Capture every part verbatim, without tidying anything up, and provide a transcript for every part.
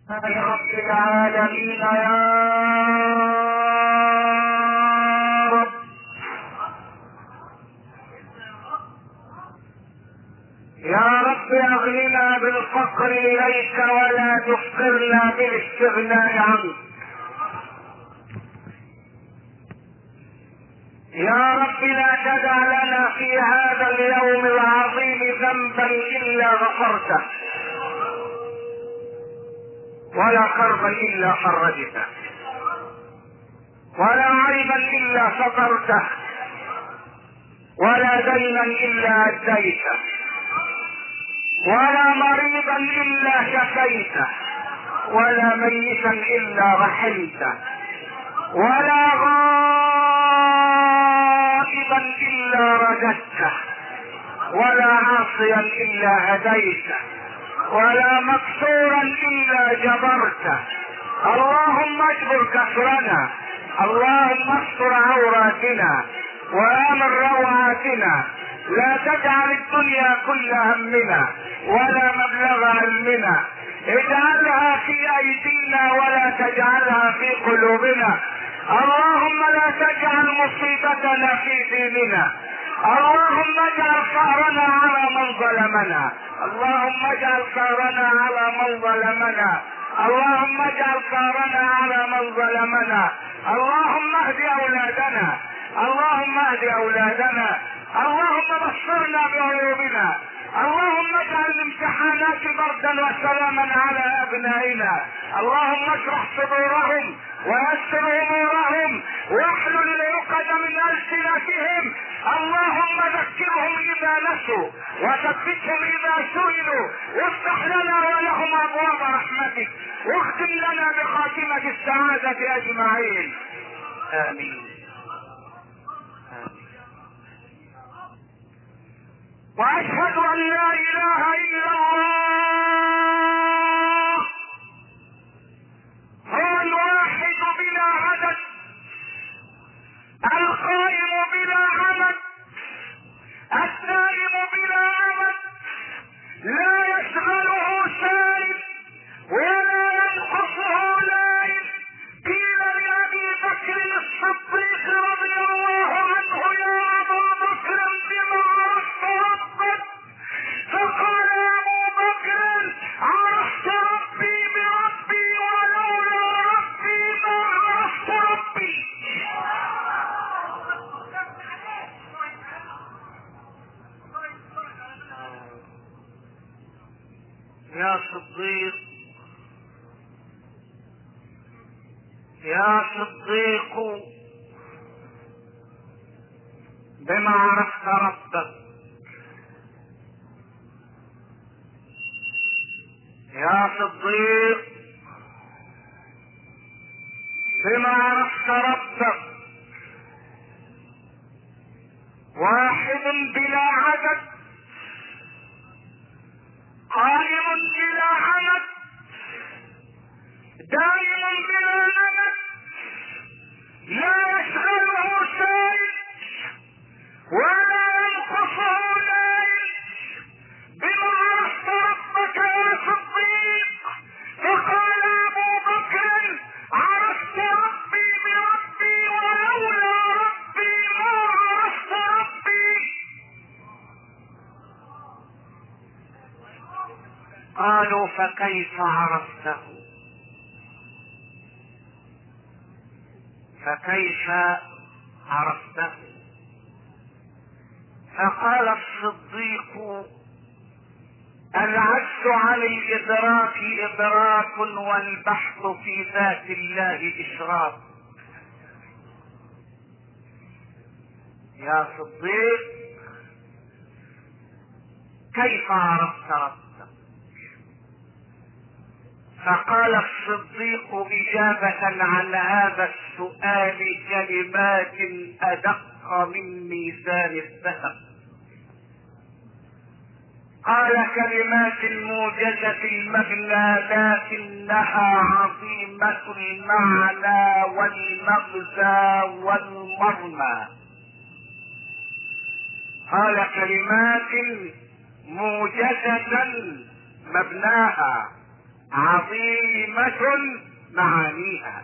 يا رب العالمين يا رب، يا رب اغننا بالفقر اليك ولا تفقرنا بالاستغناء عنك. يا رب لا تدع لنا في هذا اليوم العظيم ذنبا الا غفرته، ولا كربا الا فرجته، ولا عيبا الا سترته، ولا دينا الا اديته، ولا مريضا الا شفيته، ولا ميتا الا رحمته، ولا غائبا الا رددته، ولا عاصيا الا هديته، ولا مكسورا الا جبرته. اللهم اجبر كسرنا، اللهم استر عوراتنا وامن روعاتنا، لا تجعل الدنيا كل همنا ولا مبلغ علمنا، اجعلها في ايدينا ولا تجعلها في قلوبنا. اللهم لا تجعل مصيبتنا في ديننا، اللهم اجعل ثارنا على من ظلمنا، اللهم اجعل ثارنا على من ظلمنا، اللهم اجعل ثارنا على من ظلمنا. اللهم اهد اولادنا، اللهم اهد اولادنا، اللهم بصرنا بعيوبنا، اللهم اجعل الامتحانات بردا وسلاما على ابنائنا، اللهم اشرح صدورهم ويسر امورهم واحلل العقد من السنتهم، اللهم ذكرهم اذا نسوا وثبتهم اذا سئلوا، وافتح لنا ولهم ابواب رحمتك، واختم لنا بخاتمة السعادة اجمعين، امين. واشهد ان لا اله الا الله هو الواحد بلا عدد، القائم بلا عمد، الدائم بلا عمد، لا يشغله سائل ولا ينقصه لائم. قيل لابي بكر الصديق رضي الله عنه يا ابا بكر بما عرفت ربك؟ فقال ابو بكر عرفت ربي بربي ولولا ربي ما عرفت ربي. يا صديق يا صديق بما عرفت ربك، يا صديق بما عرفت ربك، واحد بلا عدد، قائم بلا عمد، دائم بلا نمد، لا يشغله سائل ولا ينقصه لائل. بما عرفت ربك يا صديق؟ فقال ابو بكر عرفت ربي بربي ولولا ربي ما عرفت ربي. قالوا فكيف عرفته؟ فكيف عرفته؟ فقال الصديق العجز عن الادراك ادراك والبحث في ذات الله اشراك. يا صديق كيف عرفت ربك؟ فقال الصديق اجابة عن هذا السؤال كلمات ادق من ميزان الذهب. قال كلمات موجزة المغنى لكنها عظيمة المعنى والمغزى والمرمى. قال كلمات موجزة مبناها عظيمة معانيها.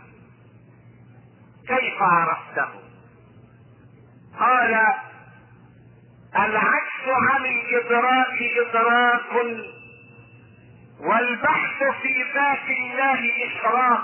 كيف عرفته؟ قال العكس عن الادراك ادراك، والبحث في ذات الله اشراق.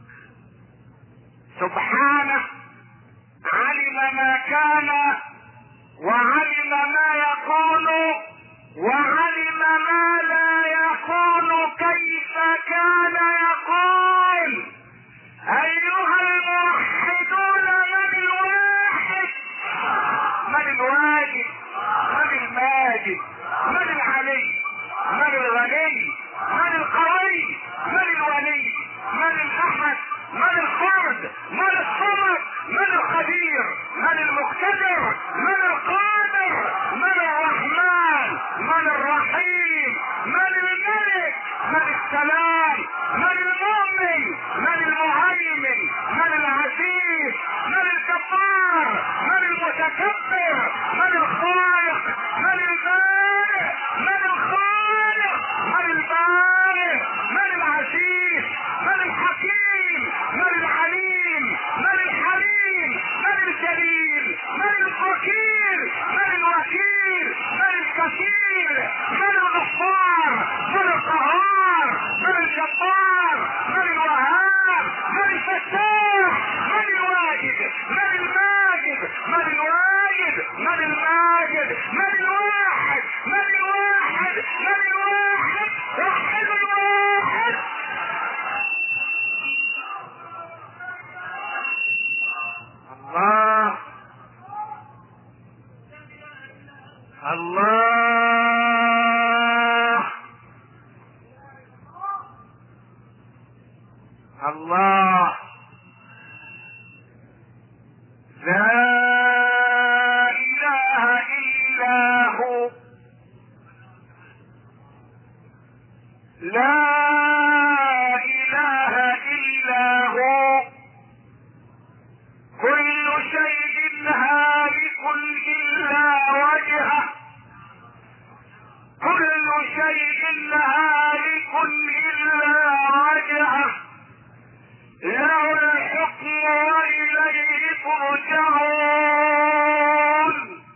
سبحانه علم ما كان وعلم ما يكون وعلم ما لا يكون كيف كان يقول. ايها الموحدون من الواحد، من الواجد، من الماجد، من العلي، من الغني، من القوي، من الولي، من الاحد، من الفرد، من الصمد، من الخبير، من المقتدر، من القادر، من الرحمن، من الرحيم، من الملك، من السلام، من المؤمن، من المهيمن، من العزيز، من الجبار، من المتكبر، من الخالق، من البارئ، من الخالق، من البارئ، من العزيز، من الحكيم، من العليم، من الحليم، من الجليل، من الفقير، من الوكيل، من الكثير، من الغفار، من القهار، من الجبار، من الوهاب، من الفتاح، من الواجد، من الماجد، من الواجد، من الماجد، من الواحد، من الواحد، من الواحد، وحد الواحد. الله الله الله. لا اله الا هو، لا اله الا هو. كل شيء هالك الا وجهه، كل شيء هالك الا وجهه، له الحكم واليه ترجعون.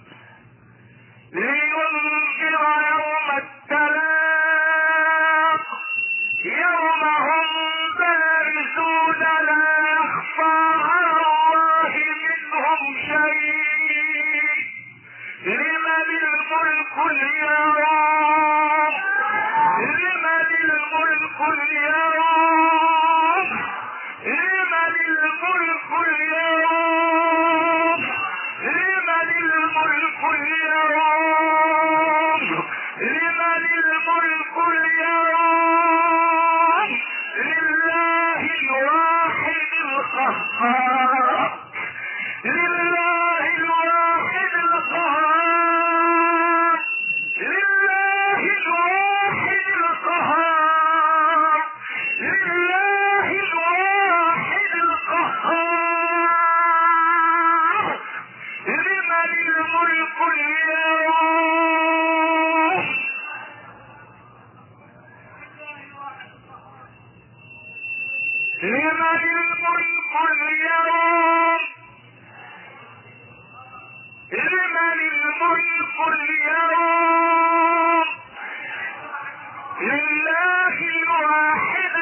لينذر يوم التلاق، يوم هم بارزون لا يخفى على الله منهم شيء. لمن الملك اليوم، لمن الملك اليوم، لمن الملك اليوم، لمن الملك اليوم، لمن الملك اليوم. لله الواحد القهار، لله الواحد القهار، لله الواحد القهار، لله الواحد القهار. لمن الملك اليوم، لمن الملك اليوم، لمن الملك اليوم. لله الواحد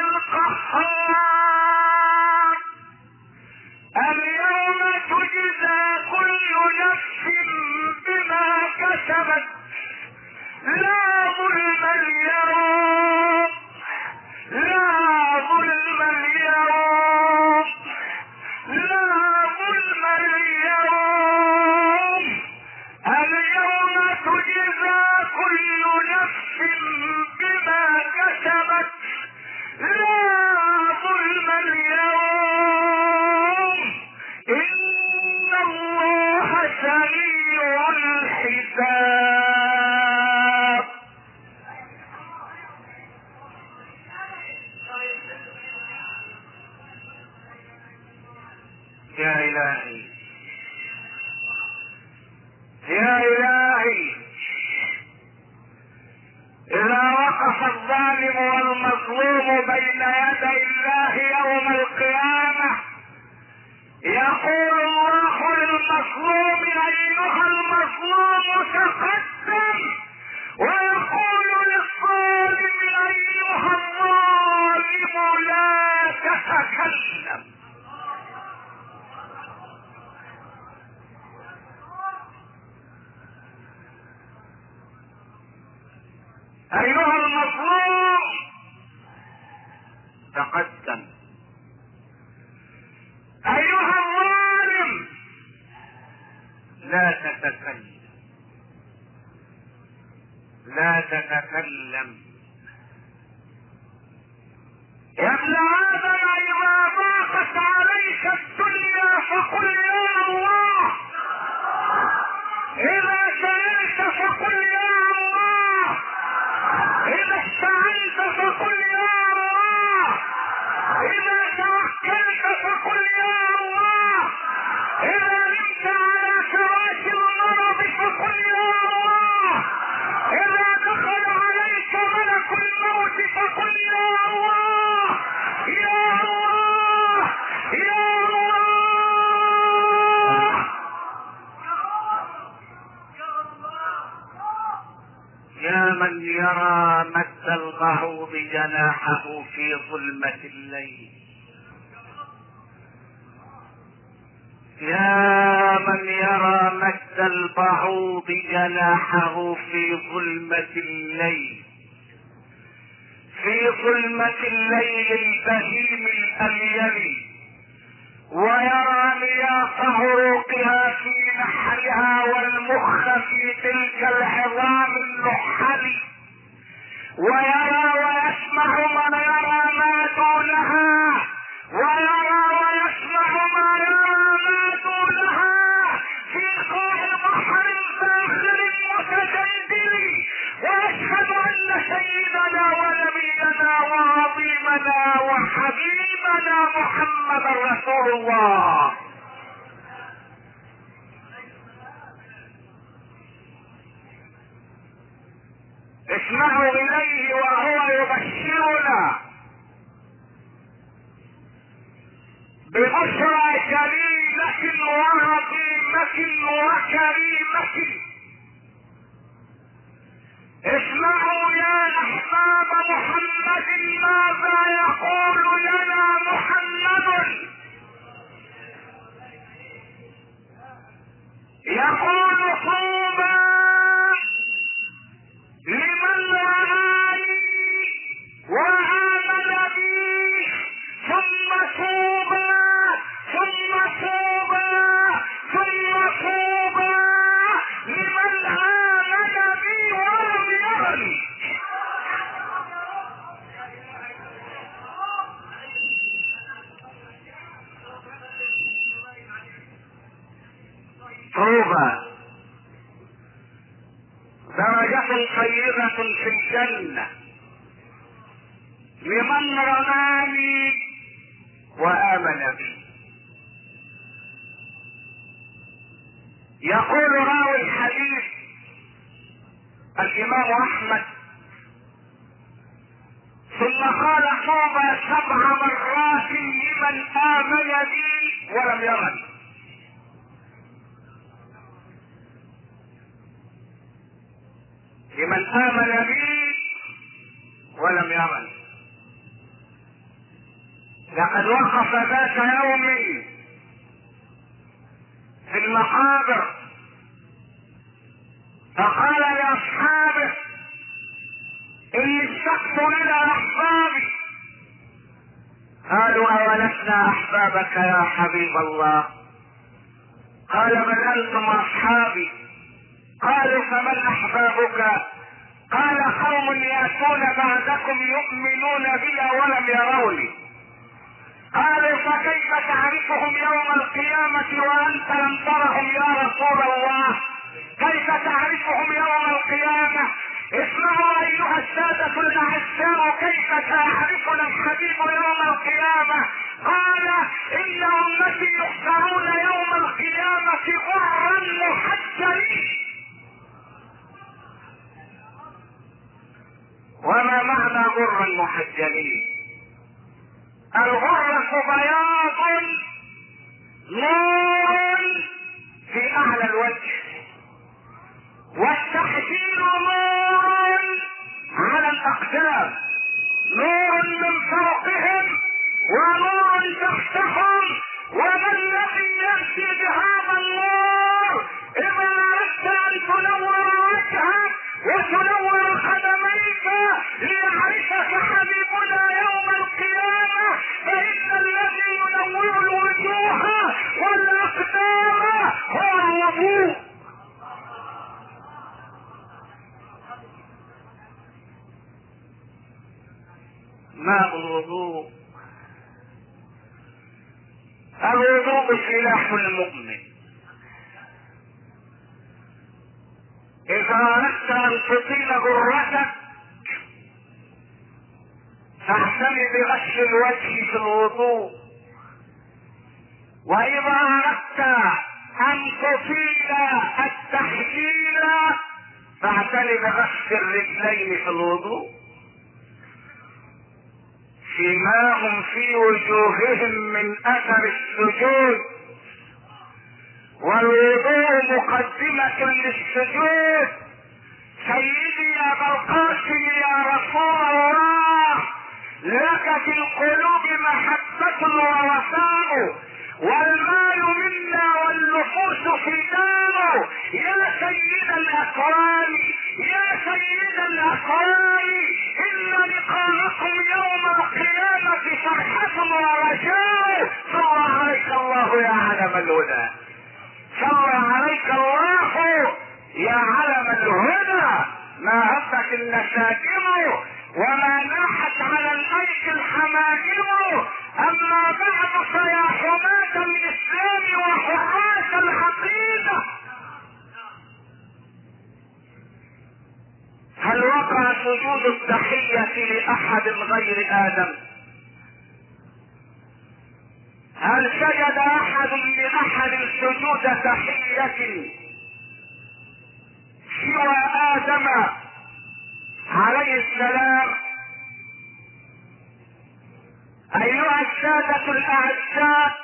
القهار. اليوم تجزى كل نفس بما كسبت، لا ظلم اليوم، لا ظلم اليوم، لا ظلم اليوم. اليوم تجزى كل نفس بما كسبت، لا ظلم اليوم. إن الله سريع الحساب. يا إلهي، يا إلهي، إذا وقف الظالم والمظلوم بين يدي الله يوم القيامة يقول الله للمظلوم ايها المظلوم تقدم، ويقول للظالم ايها الظالم لا تتكلم. ايها المظلوم تقدم، ايها الظالم لا تتكلم، لا تتكلم. يا ابن آدم إذا ضاقت عليك الدنيا فقل يا الله، إذا سألت فقل يا الله، إذا استعنت فقل يا الله، إذا توكلت فقل يا الله، إذا نمت على فراش المرض فقل يا الله، إذا دخل عليك ملك الموت فقل يا الله، يا الله، يا الله. يا من يرى مد البعوض جناحه في ظلمة الليل، يا من يرى مد البعوض جناحه في ظلمة الليل، في ظلمة الليل البهيم الأليل، ويرى مياه عروقها في نحرها والمخ في تلك العظام النحل، ويرى ويسمع ما يرى ما دونها، ويرى ويسمع ما يرى ما دونها في قاع بحر الباخر المتجدل، واشهد ان سيدنا ونبينا وعظيمنا وحبيبنا محمد رسول الله. اسمعوا اليه وهو يبشرنا ببشرى جليلة وعظيمة وكريمة. اسمعوا يا احباب محمد ماذا يقول لنا محمد. يقول طوبى لمن رآني وآمن بي، ثم طوبى ثم طوبى ثم طوبى لمن آمن بي ولم يرني. طوبى درجة طيبة في الجنة لمن رماني وآمن بي. يقول راوي الحديث الإمام أحمد ثم قال طوبى سبع مرات لمن آمن بي ولم يرني. لمن آمن بي ولم يرني. لقد وقف ذات يوم في المقابر فقال لأصحابه إني اشتقت إلى أحبابي. قالوا أولسنا أحبابك يا حبيب الله؟ قال من أنتم أصحابي؟ قالوا فمن أحبابك؟ قال قوم يأتون بعدكم يؤمنون بنا ولم يروني. قالوا فكيف تعرفهم يوم القيامة وأنت لم ترهم يا رسول الله؟ كيف تعرفهم يوم القيامة؟ اسمعوا أيها السادة الأعزاء كيف سيعرفنا الحبيب يوم القيامة. قال إن أمتي يحشرون يوم القيامة غرا محجلين. وما غرا محجلين. الغرة بياض نور في اعلى الوجه، والتحجيل نور على الاقدام، نور من فوقهم ونور تحتهم. وما الذي يأتي بهذا النور؟ إذا أردت أن تنور وجهك وتنور قدميك ليعرفك حبيبنا يوم القيامة، فإن الذي ينور الوجوه والأقدام هو الوضوء. ماء الوضوء. الوضوء سلاح المؤمن. اذا اردت ان تطيل غرتك فاعتني بغسل الوجه في الوضوء، واذا اردت ان تطيل التحجيل فاعتني بغسل الرجلين في الوضوء. سيماهم في وجوههم من اثر السجود، والوضوء مقدمة للسجود. سيدي يا ابا القاسم يا رسول الله، لك في القلوب محبة ووفاء، والمال منا والنفوس فداء. يا سيد الاكوان يا سيد الاكوان، ان لقاءكم يوم القيامة فرحة ورجاء. صلى عليك الله يا علم الهدى، صلى عليك الله يا علم الهدى. ما هبت النساجم وما ناحت على الايك الحمائم. اما بعد فيا حماة الاسلام وحراس العقيدة، هل وقع سجود التحية لاحد غير ادم؟ هل سجد احد لاحد سجود تحية سوى ادم عليه السلام؟ ايها السادة الاعزاء،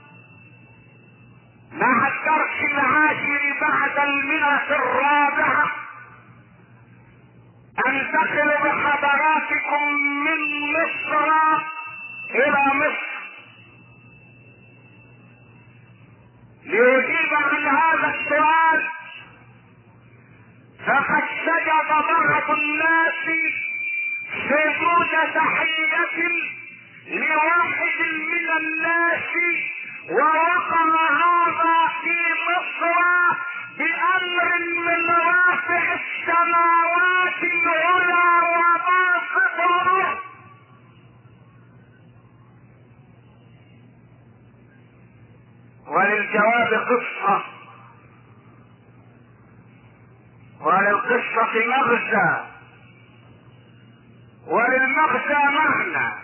مع الدرس العاشر بعد المئة الرابعة انتقل بحضراتكم من مصر الى مصر ليجيب عن هذا السؤال. فقد سجد بعض الناس سجود تحية لواحد من الناس، ووقع هذا في مصر بأمر من رافع السماوات العلى وباسط الأرض. وللجواب قصة، وللقصة مغزى، وللمغزى معنى،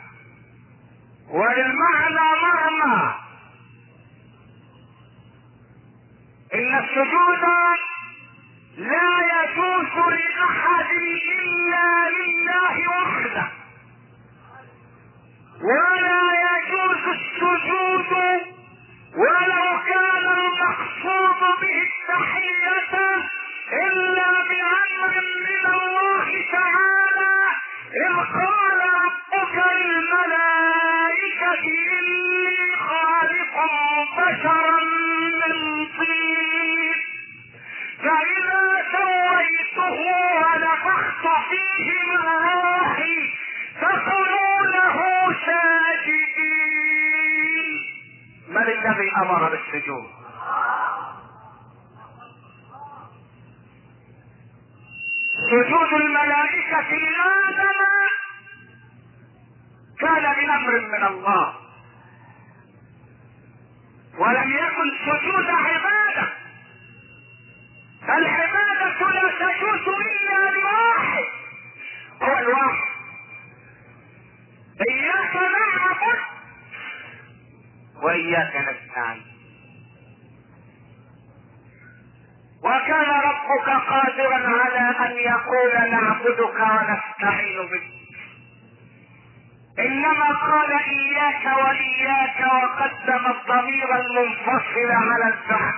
وللمعنى مرمى. ان السجود لا يجوز لاحد الا لله وحده، ولا يجوز السجود ولو كان المقصود به التحية الا بامر من الله تعالى، اذ قال ربك للملائكة اني خالق بشرا من طين، فاذا سويته ونفخت فيه من روحي فكونوا له ساجدين. من الذي امر بالسجود؟ سجود الملائكة لآدم كان بأمر من الله، ولم يكن سجود عبادة. فالعبادة لا تجوز إلا لواحد، هو الواحد. إياك نعبد وإياك نستعين. وكان ربك قادرا على ان يقول نعبدك ونستعين بك، انما قال اياك واياك وقدم الضمير المنفصل على الفعل.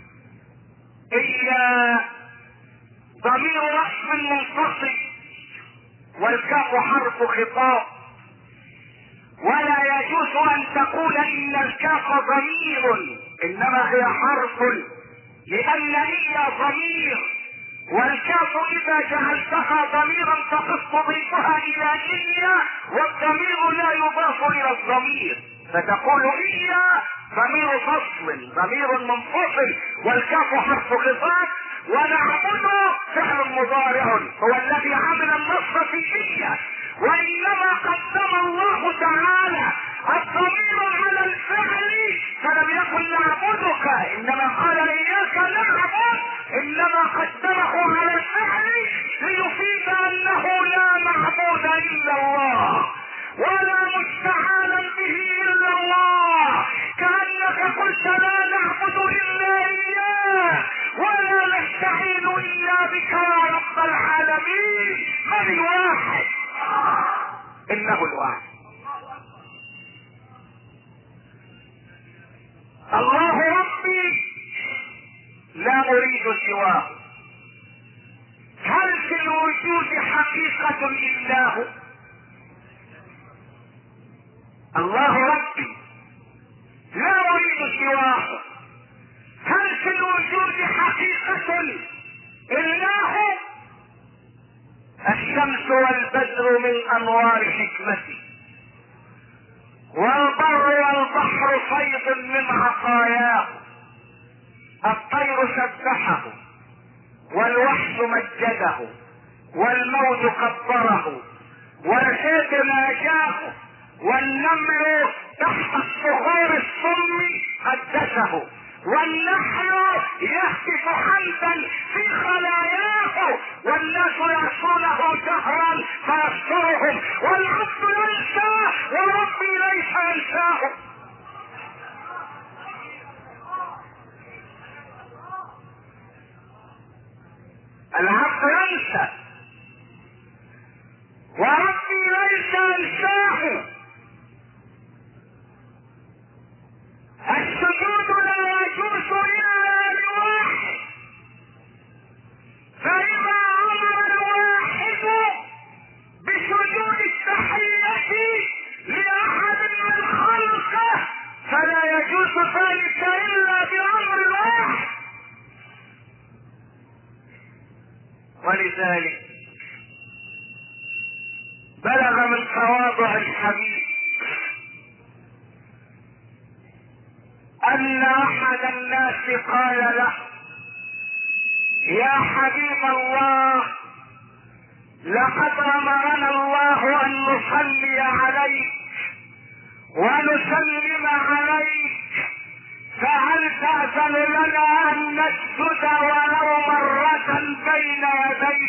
ايا ضمير رفع منفصل والكاف حرف خطاب، ولا يجوز ان تقول ان الكاف ضمير، انما هي حرف، لان هي ضمير، والكاف اذا جعلتها ضميرا فقد تضيفها الى إيا، والضمير لا يضاف الى الضمير، فتقول إيا ضمير فصل ضمير منفصل والكاف حرف خطاب، ونعبد فعل مضارع هو الذي عمل النص في إيا، وانما قدم الله تعالى الضمير على الفعل فلم يقل نعبدك، انما قال اياك نعبد، انما قدمه على الفعل ليفيد انه لا معبود الا الله ولا مستعانا به الا الله، كانك قلت لا نعبد الا اياه ولا نستعين الا بك يا رب العالمين. من الواحد؟ انه الواحد الله ربي لا اريد سواه. هل في الوجود حقيقة الا هو؟ الله ربي لا اريد سواه. هل في الوجود حقيقة الا هو؟ الشمس والبدر من انوار حكمتي، والبر والبحر فيض من عطاياه، الطير سبحه والوحش مجده والموج قدره والحيط ناجاه والنمل تحت الصخور الصم قدسه والنحل يهتف حمدا في خلاياه والناس يعصونه جهرا فيسترهم والعبد ينسى وربي ليس ينساه. العبد ينسى وربي ليس ينساه. السجود لا يجوز الا لواحد، فاذا امر الواحد بسجود التحية لاحد من خلقه فلا يجوز ذلك الا بامر الواحد. ولذلك بلغ من تواضع الحبيب ان احد الناس قال له يا حبيب الله لقد امرنا الله ان نصلي عليك ونسلم عليك، فهل تأذن لنا ان نسجد ولو مرة بين يديك؟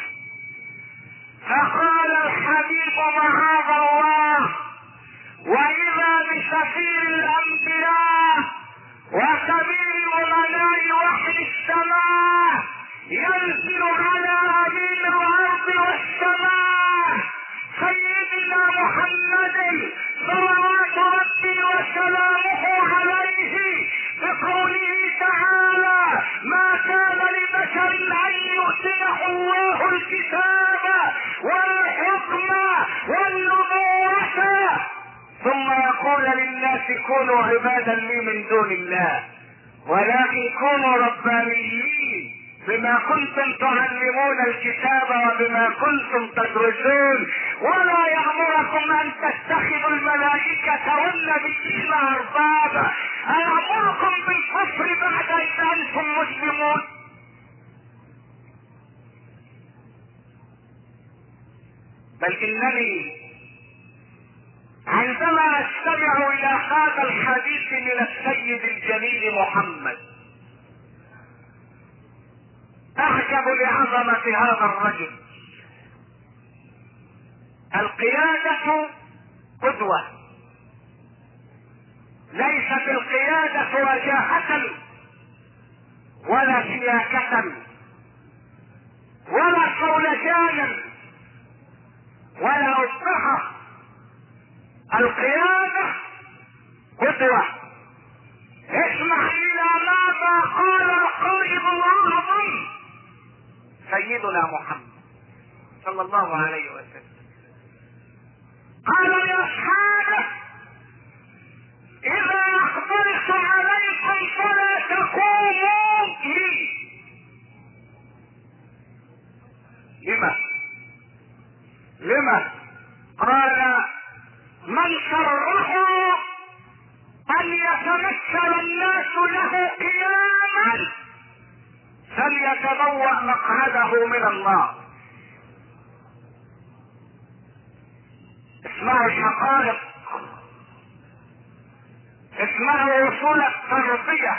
فقال الحبيب معاذ الله، واذا بسفير الانبياء وكبير امناء وحي السماء ينزل على امين الارض والسماء سيدنا محمد صلوات ربي وسلامه عليه بقوله تعالى ما كان لبشر ان يؤتيه الله الكتاب والحكم والنبوة ثم يقول للناس كونوا عبادا لي من دون الله ولكن كونوا ربانيين بما كنتم تعلمون الكتاب وبما كنتم تدرسون، ولا يأمركم ان تتخذوا الملائكة والنبيين اربابا أيأمركم بالكفر بعد اذ انتم مسلمون؟ بل انني عندما استمع الى هذا الحديث من السيد الجليل محمد اعجب لعظمة هذا الرجل. القيادة قدوة، ليست القيادة وجاهة ولا شياكة ولا صولجانا ولا أصبحة القيادة قدوة. اسمع الى ماذا قال القائد الاعظم سيدنا محمد صلى الله عليه وسلم. قال لاصحابه: اذا اخبرت عليكم فلا تقوموا لي. لما لما قال: من سره ان يتمثل الناس له قياما فليتبوأ مقعده من الله. اسمعوا الحقائق، اسمعوا وصول التربية،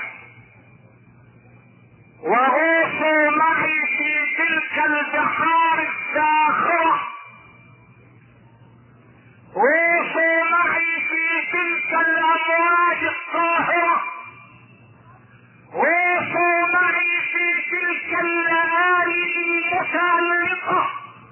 وغوصوا معي في تلك البحار الساخرة، غوصوا معي في تلك الامواج الطاهرة، غوصوا معي في تلك الليالي المتألقة،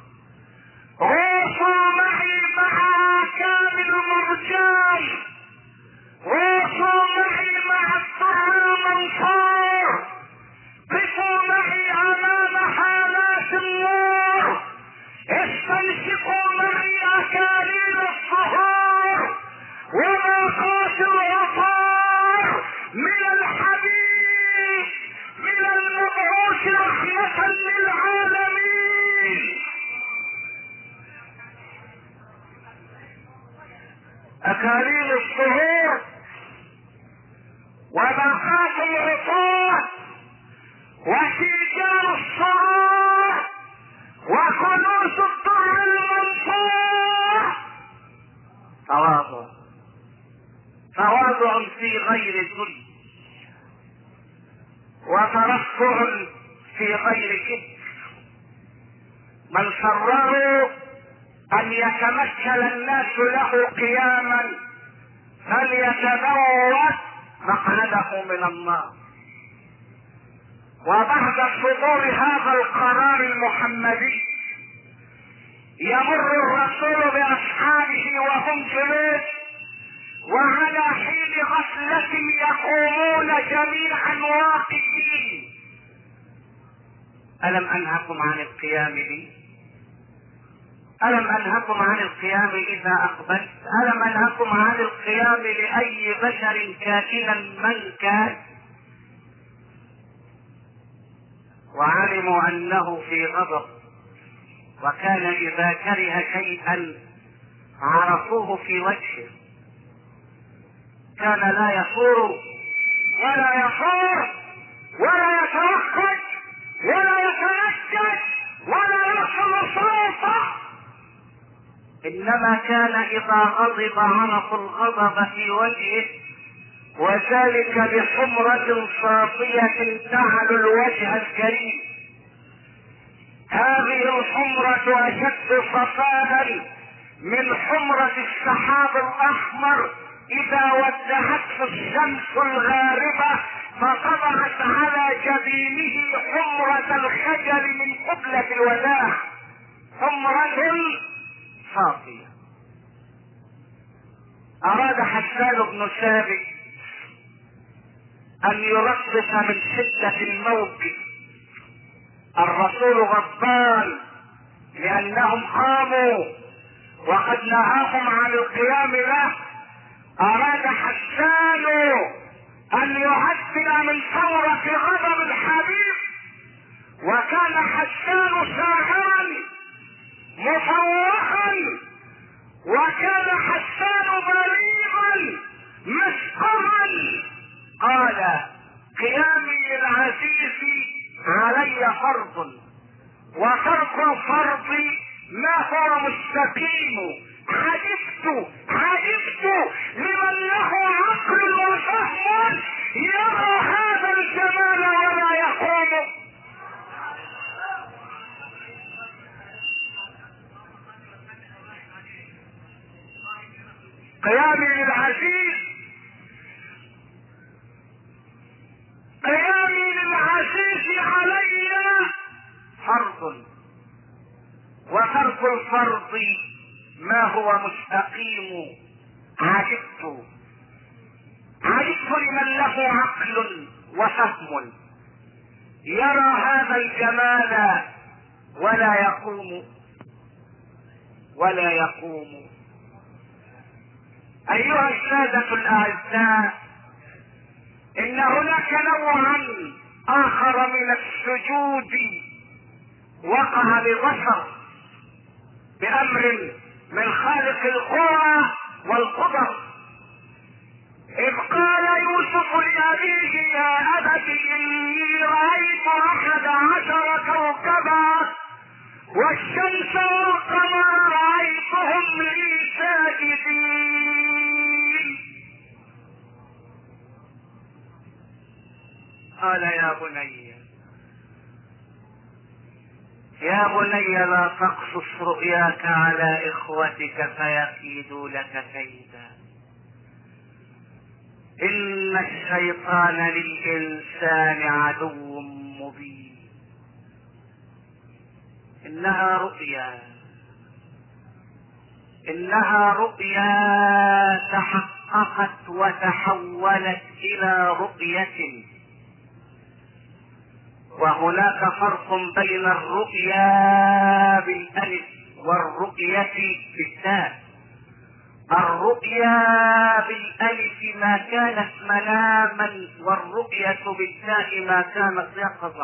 غوصوا معي مع اكام المرجان، غوصوا معي مع الدر المنصور، قفوا معي امام حالات النور، استنشقوا معي اكاليل الصهور وماقات العطار من الحبيب، من المبعوث رحمة للعالمين. اكاليل الصهور وباقات العطار وشجار الصهور وكنوز الدر المنصور. تواضع، تواضع في غير ذل، وترفع في غير كبر. من سره ان يتمثل الناس له قياما فليتبوأ مقعده من النار. وبعد صدور هذا القرار المحمدي يمر الرسول باصحابه وهم جنود، وعلى حين غفلة يقومون جميعا واقفين. ألم أنهكم عن القيام لي؟ ألم أنهكم عن القيام إذا أقبلت؟ ألم أنهكم عن القيام لأي بشر كائنا من كان؟ وعلموا أنه في غضب، وكان إذا كره شيئا عرفوه في وجهه، كان لا يصور ولا يصور ولا يتوقد ولا يتنكد ولا يرفع صوته، انما كان اذا غضب عرفوا الغضب في وجهه، وذلك بحمرة صافية تعلو الوجه الكريم. هذه الحمرة اشد صفاء من حمرة السحاب الاحمر اذا ودعته الشمس الغاربة فطبعت على جبينه حمرة الخجل من قبلة الوداع، حمرة صافية. اراد حسان بن ثابت ان يلطف من شدة الموقف. الرسول غضبان لانهم قاموا وقد نهاهم عن القيام له. اراد حسان ان يعدل من ثورة غضب الحبيب، وكان حسان ساهرا مفوقا، وكان حسان بليغا مسقما. قال: قيامي العزيز علي فرض، وترك الفرض ما هو مستقيم. عجبت عجبت لمن له عقل وفهم يرى هذا الجمال ولا يقوم. قيامي للعزيز، قيامي للعزيز علي فرض، وترك الفرض ما هو مستقيم. عجبت عجبت لمن له عقل وفهم يرى هذا الجمال ولا يقوم ولا يقوم. ايها السادة الاعزاء، ان هناك نوعا اخر من السجود وقع لبشر بامر من خالق القوى والقدر، اذ قال يوسف لابيه يا ابت اني رايت احد عشر كوكبا والشمس والقمر رايتهم لي ساجدين. قال يا بني يا بني لا تقصص رؤياك على اخوتك فيكيدوا لك كيدا، ان الشيطان للانسان عدو مبين. انها رؤيا انها رؤيا تحققت وتحولت الى رؤية، وهناك فرق بين الرؤيا بالالف والرؤية بالتاء. الرؤيا بالالف ما كانت مناما، والرؤية بالتاء ما كانت يقظة.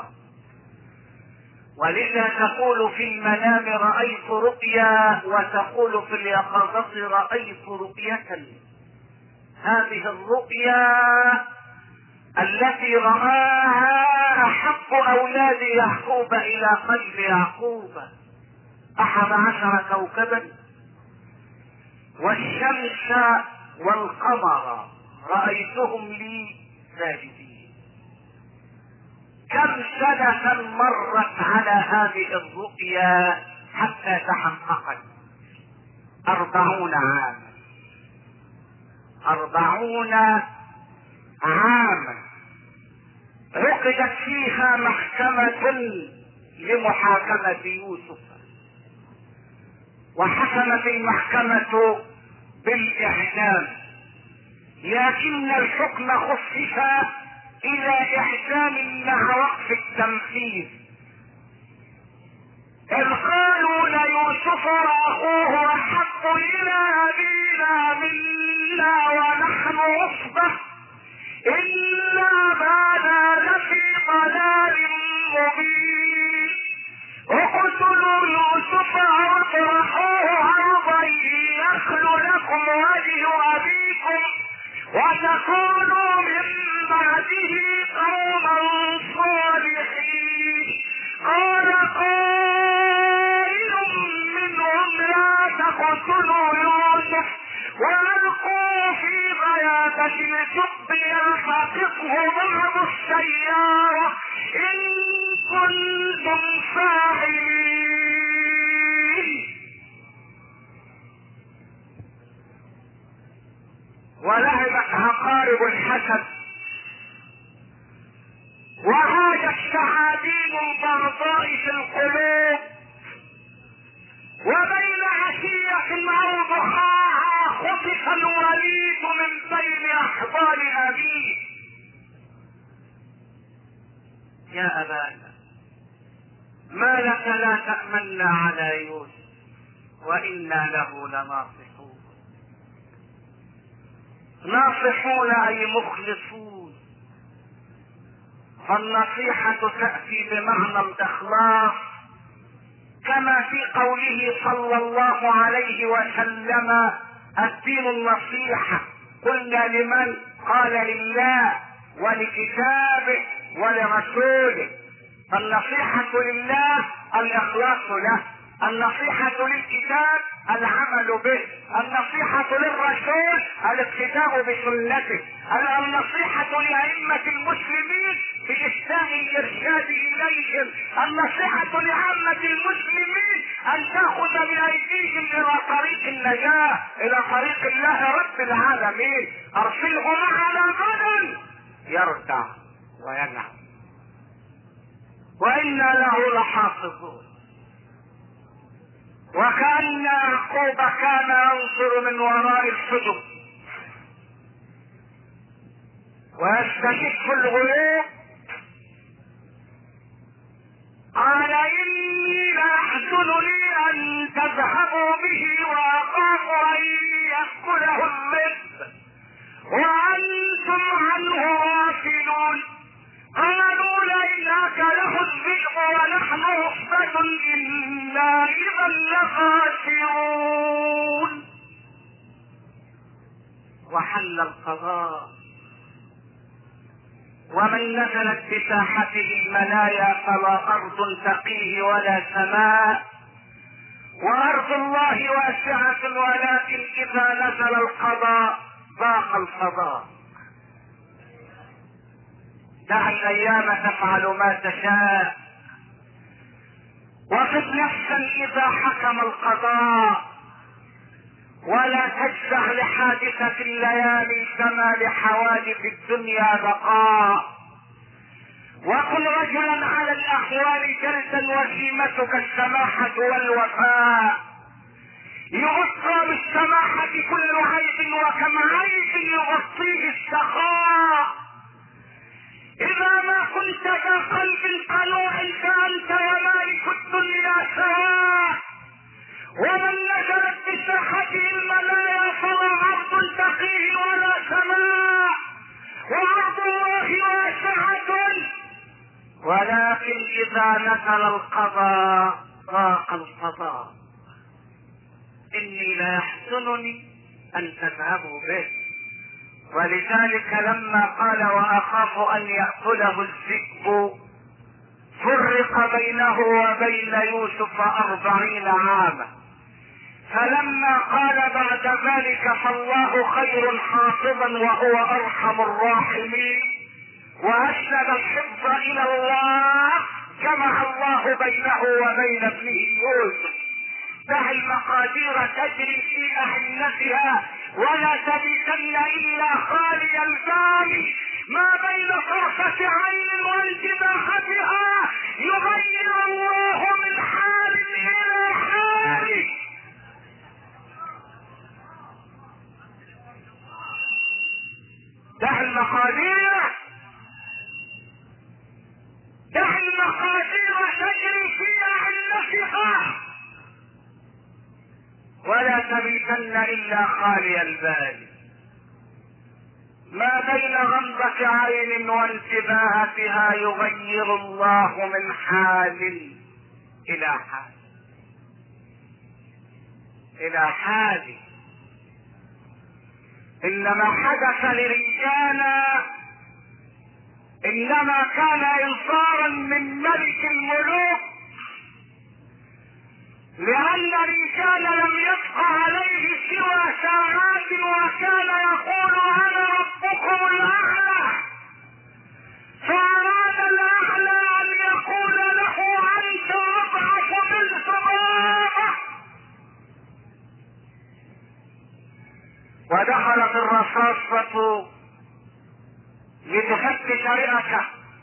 ولذا تقول في المنام رأيت رؤيا وتقول في اليقظة رأيت رؤية. هذه الرؤيا التي رآها أحب أولاد يعقوب إلى قلب يعقوب، أحد عشر كوكبا والشمس والقمر رأيتهم لي ساجدين. كم سنة مرت على هذه الرؤيا حتى تحققت؟ أربعون عاما أربعون عاما عقدت فيها محكمة لمحاكمة يوسف، وحكمت المحكمة بالإعدام، لكن الحكم خفف إلى إعدام مع وقف التنفيذ. إذ قالوا ليوسف وأخوه أحب إلى أبينا منا ونحن عصبة إن أبانا لفي ضلال مبين اقتلوا يوسف أو اطرحوه أرضا يخل لكم وجه أبيكم وتكونوا من بعده قوما صالحين. قال قائل منهم لا تقتلوا يوسف والقوا في غيابة الجب يلتقطه بعض السيارة ان كنتم فاعلين. ولعبت عقارب الحسد وعادت شعابين البغضاء في القلوب، وبين عشية او ضحاها خطف الوليد من بين احضان ابيه. يا ابانا ما لك لا تأمنا على يوسف وإنا له لناصحون. ناصحون أي مخلصون، فالنصيحة تأتي بمعنى الإخلاص كما في قوله صلى الله عليه وسلم الدين النصيحة. قلنا لمن؟ قال لله ولكتابه ولرسوله. النصيحة لله الإخلاص له، النصيحة للكتاب العمل به، النصيحة للرسول الاقتداء بسنته، النصيحة لأئمة المسلمين بإحسان الإرشاد إليهم، النصيحة لعامة المسلمين أن تأخذ بأيديهم إلى طريق النجاة، إلى طريق الله رب العالمين. أرسله معنا غدا يرتع وينعم وإنا له لحافظون. وكأن يعقوب كان ينظر من وراء الحجب ويستشف الغيوب. قال إني ليحزنني أن تذهبوا به وأخاف أن يأكله الذئب وأنتم عنه غافلون. قالوا لئن أكله الذئب ونحن عصبة إنا إذا لخاسرون. وحل القضاء. ومن نزلت بساحته المنايا فلا أرض تقيه ولا سماء، وأرض الله واسعة، ولكن إذا نزل القضاء ضاق الفضاء. دع الأيام تفعل ما تشاء، وخذ نفسا إذا حكم القضاء، ولا تجزع لحادثة الليالي كما لحوادث الدنيا بقاء. وكن رجلا على الأحوال جلدا وشيمتك السماحة والوفاء. يغطى بالسماحة كل عيب، وكم عيب يغطيه السخاء. إذا ما كنت ذا قلب قنوع فأنت ومالك الدنيا سواء. ومن نزلت بساحته المنايا فلا عرض تقيه ولا سماء، وعرض الله واسعة، ولكن إذا نزل القضاء ضاق الفضاء. إني ليحزنني أن تذهبوا به، ولذلك لما قال وأخاف أن يأكله الذئب فرق بينه وبين يوسف أربعين عاما. فلما قال بعد ذلك فالله خير حافظا وهو أرحم الراحمين، وأسند الحفظ إلى الله، جمع الله بينه وبين ابنه يوسف. دع المقادير تجري في أعنتها، ولا تبيتن إلا خالي البال. ما بين طرفة عين وانتباهتها يغير الله من حال إلى حال. دع المقادير دع المقادير تجري في أعنتها، ولا تبيتن إلا خالي البال. ما بين غمضة عين وانتباهتها يغير الله من حال إلى حال إلى حال. إنما حدث لرجانا إنما كان إنصارا من ملك الملوك، لأن الرجال لم يبق عليه سوى ساعات، وكان يقول أنا ربكم الأعلى، فأراد الأعلى أن يقول له أنت أضعف من صبابة. ودخلت الرصاصة لتفتش رئته.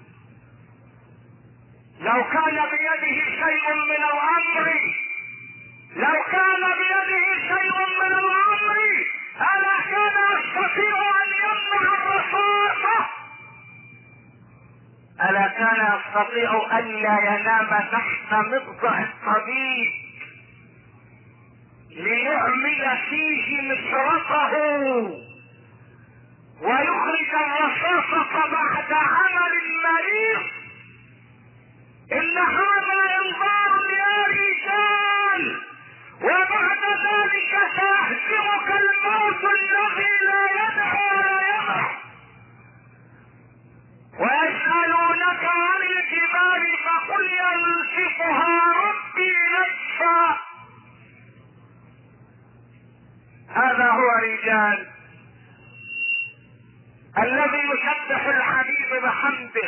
لو كان بيده شيء من الأمر لو كان بيده شيء من الأمر ألا كان يستطيع أن يمنع الرصاصة؟ ألا كان يستطيع ألا ينام تحت مضجع الطبيب ليعمل فيه مشرقه ويخرج الرصاصة بعد عمل مريض؟ إن هذا إنذار يا رجال، وبعد ذلك سيهزمك الموت الذي لا يدعو ولا يمح. ويسألونك عن الجبال فقل ينسفها ربي نسفا. هذا هو رجال الذي يسبح الحبيب بحمده،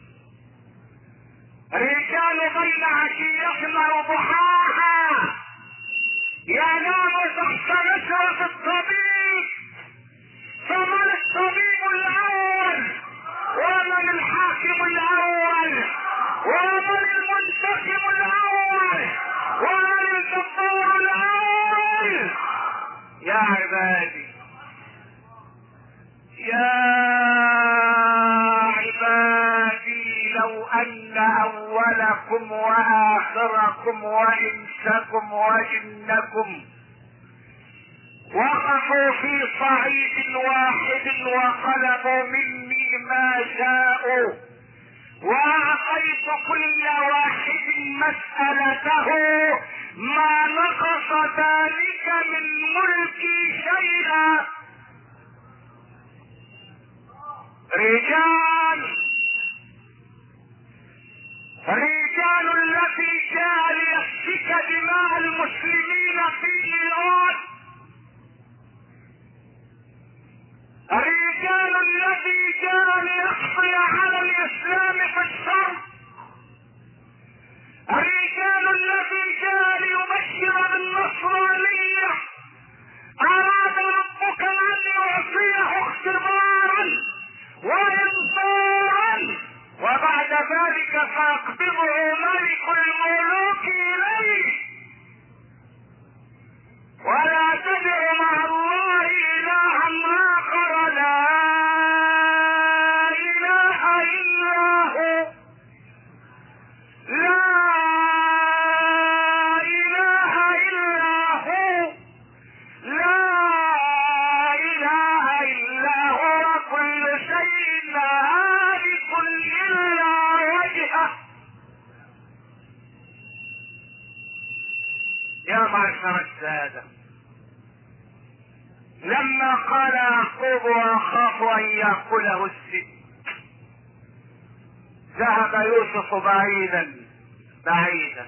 رجال بين عشيتنا وضحاها ينام تحت نشرة الطبيب. فمن الطبيب الأول، ومن الحاكم الأول، ومن المنتقم الأول، ومن الجبار الأول؟ يا عبادي، يا اولكم واخركم وانسكم وجنكم وقفوا في صعيد واحد وطلبوا مني ما شاءوا، واعطيت كل واحد مسألته، ما نقص ذلك من ملكي شيئا. رجال رجال الذي جاء ليسفك دماء المسلمين في ايران، الرجال الذي جاء ليحصل على الاسلام في الشرق، الرجال الذي جاء ليبشر بالنصرانية، اراد ربك ان يعطيه اختبارا وانصارا، وبعد ذلك فاقبضه ملك الملوك اليه. ولا تدع مع الله الها اخر، لا اله الا هو، لا اله الا هو، لا اله الا هو، كل شيء هالك الا وجهه. يا معشر السادة، لما قال يعقوب واخاف ان ياكله الذئب، ذهب يوسف بعيدا بعيدا،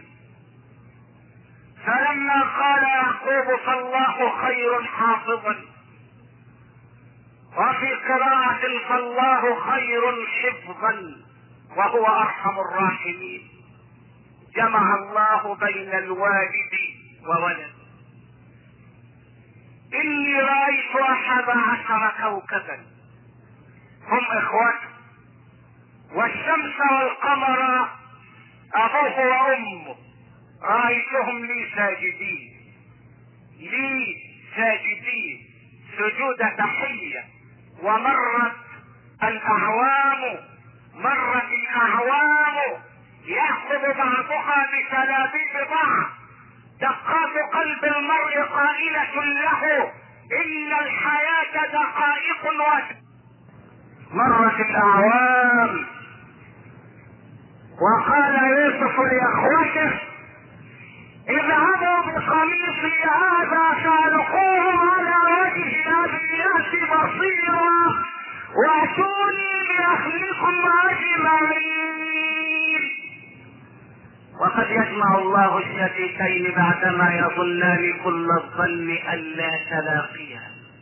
فلما قال يعقوب فالله خير حافظا، وفي قراءة فالله خير حفظا وهو ارحم الراحمين، جمع الله بين الوالد وولد. اني رأيت احد عشر كوكبا هم اخوته، والشمس والقمر ابوه وامه، رأيتهم لي ساجدين، لي ساجدين سجود تحية. ومرت الاعوام مرت الاعوام يأخذ بعضها بتلابيب بعض، دقات قلب المرء قائلة له ان الحياة دقائق واحدة. مرت الاعوام وقال يوسف لاخوته اذهبوا بقميصي هذا فالقوه على وجه ابي يأتي بصيرا واتوني باهلكم اجمعين. وقد يجمع الله الشتيتين بعدما يظنان كل الظن الا تلاقيا.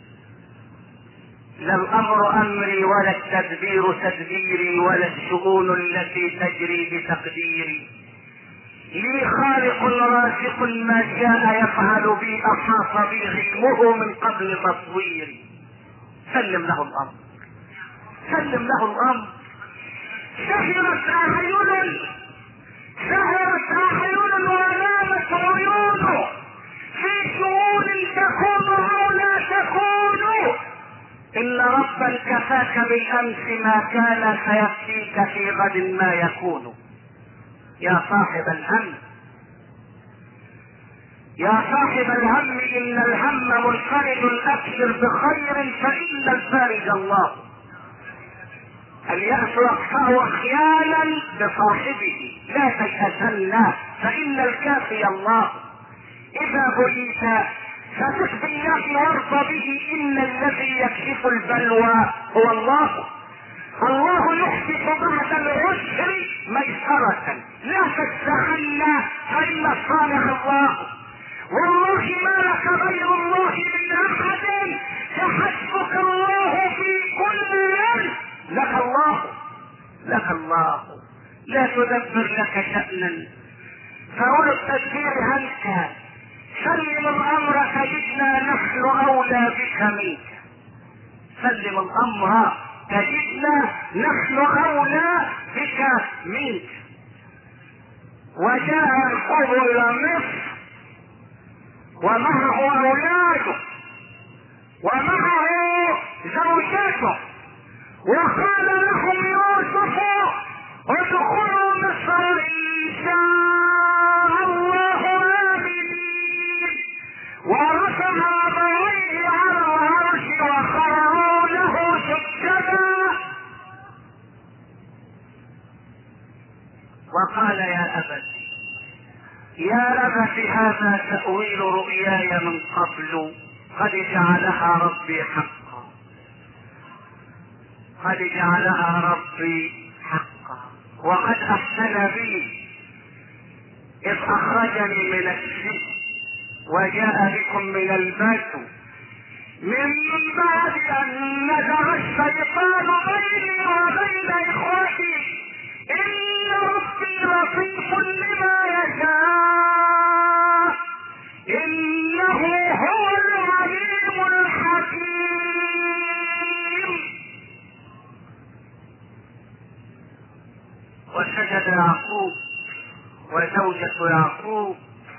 لا الامر امري ولا التدبير تدبيري ولا الشؤون التي تجري بتقديري، لي خالق رازق ما شاء يفعل بي، احاط بي علمه من قبل تصويري. سلم له الامر، سلم له الامر. سهرت اعين سهرت اعين ونامت عيون في شؤون تكون او لا تكون، ان ربا كفاك بالامس ما كان سيكفيك في غد ما يكون. يا صاحب الهم يا صاحب الهم ان الهم منفرد، ابشر بخير فان الفارج الله. اليأس يقطع احيانا بصاحبه، لا تيأسن فان الكافي الله. اذا بليت فثق بالله وارض به، ان الذي يكشف البلوى هو الله. الله يحدث بعد العسر ميسرة، لا تستعن فإن الصانع الله. والله ما لك غير الله من احد، فحسبك الله في كل لك الله لك الله. لا تدبر لك شأنا فأولو التدبير هلك، سلم الامر تجدنا نحن اولى بك منك. سلم الامر تجدنا نحن اولى بك منك. وجاء يعقوب الى مصر ومعه اولاده ومعه زوجته، وقال لهم يوسف ادخلوا مصر ان فقال يا أبت يا أبت هذا تأويل رؤياي من قبل قد جعلها ربي حقا، قد جعلها ربي حقا، وقد أحسن بي إذ أخرجني من السجن وجاء بكم من البدو من بعد أن نزع الشيطان بيني وبين إخوتي إن ربي لطيف لما يشاء إنه هو العليم الحكيم. وسجد يعقوب وزوجة يعقوب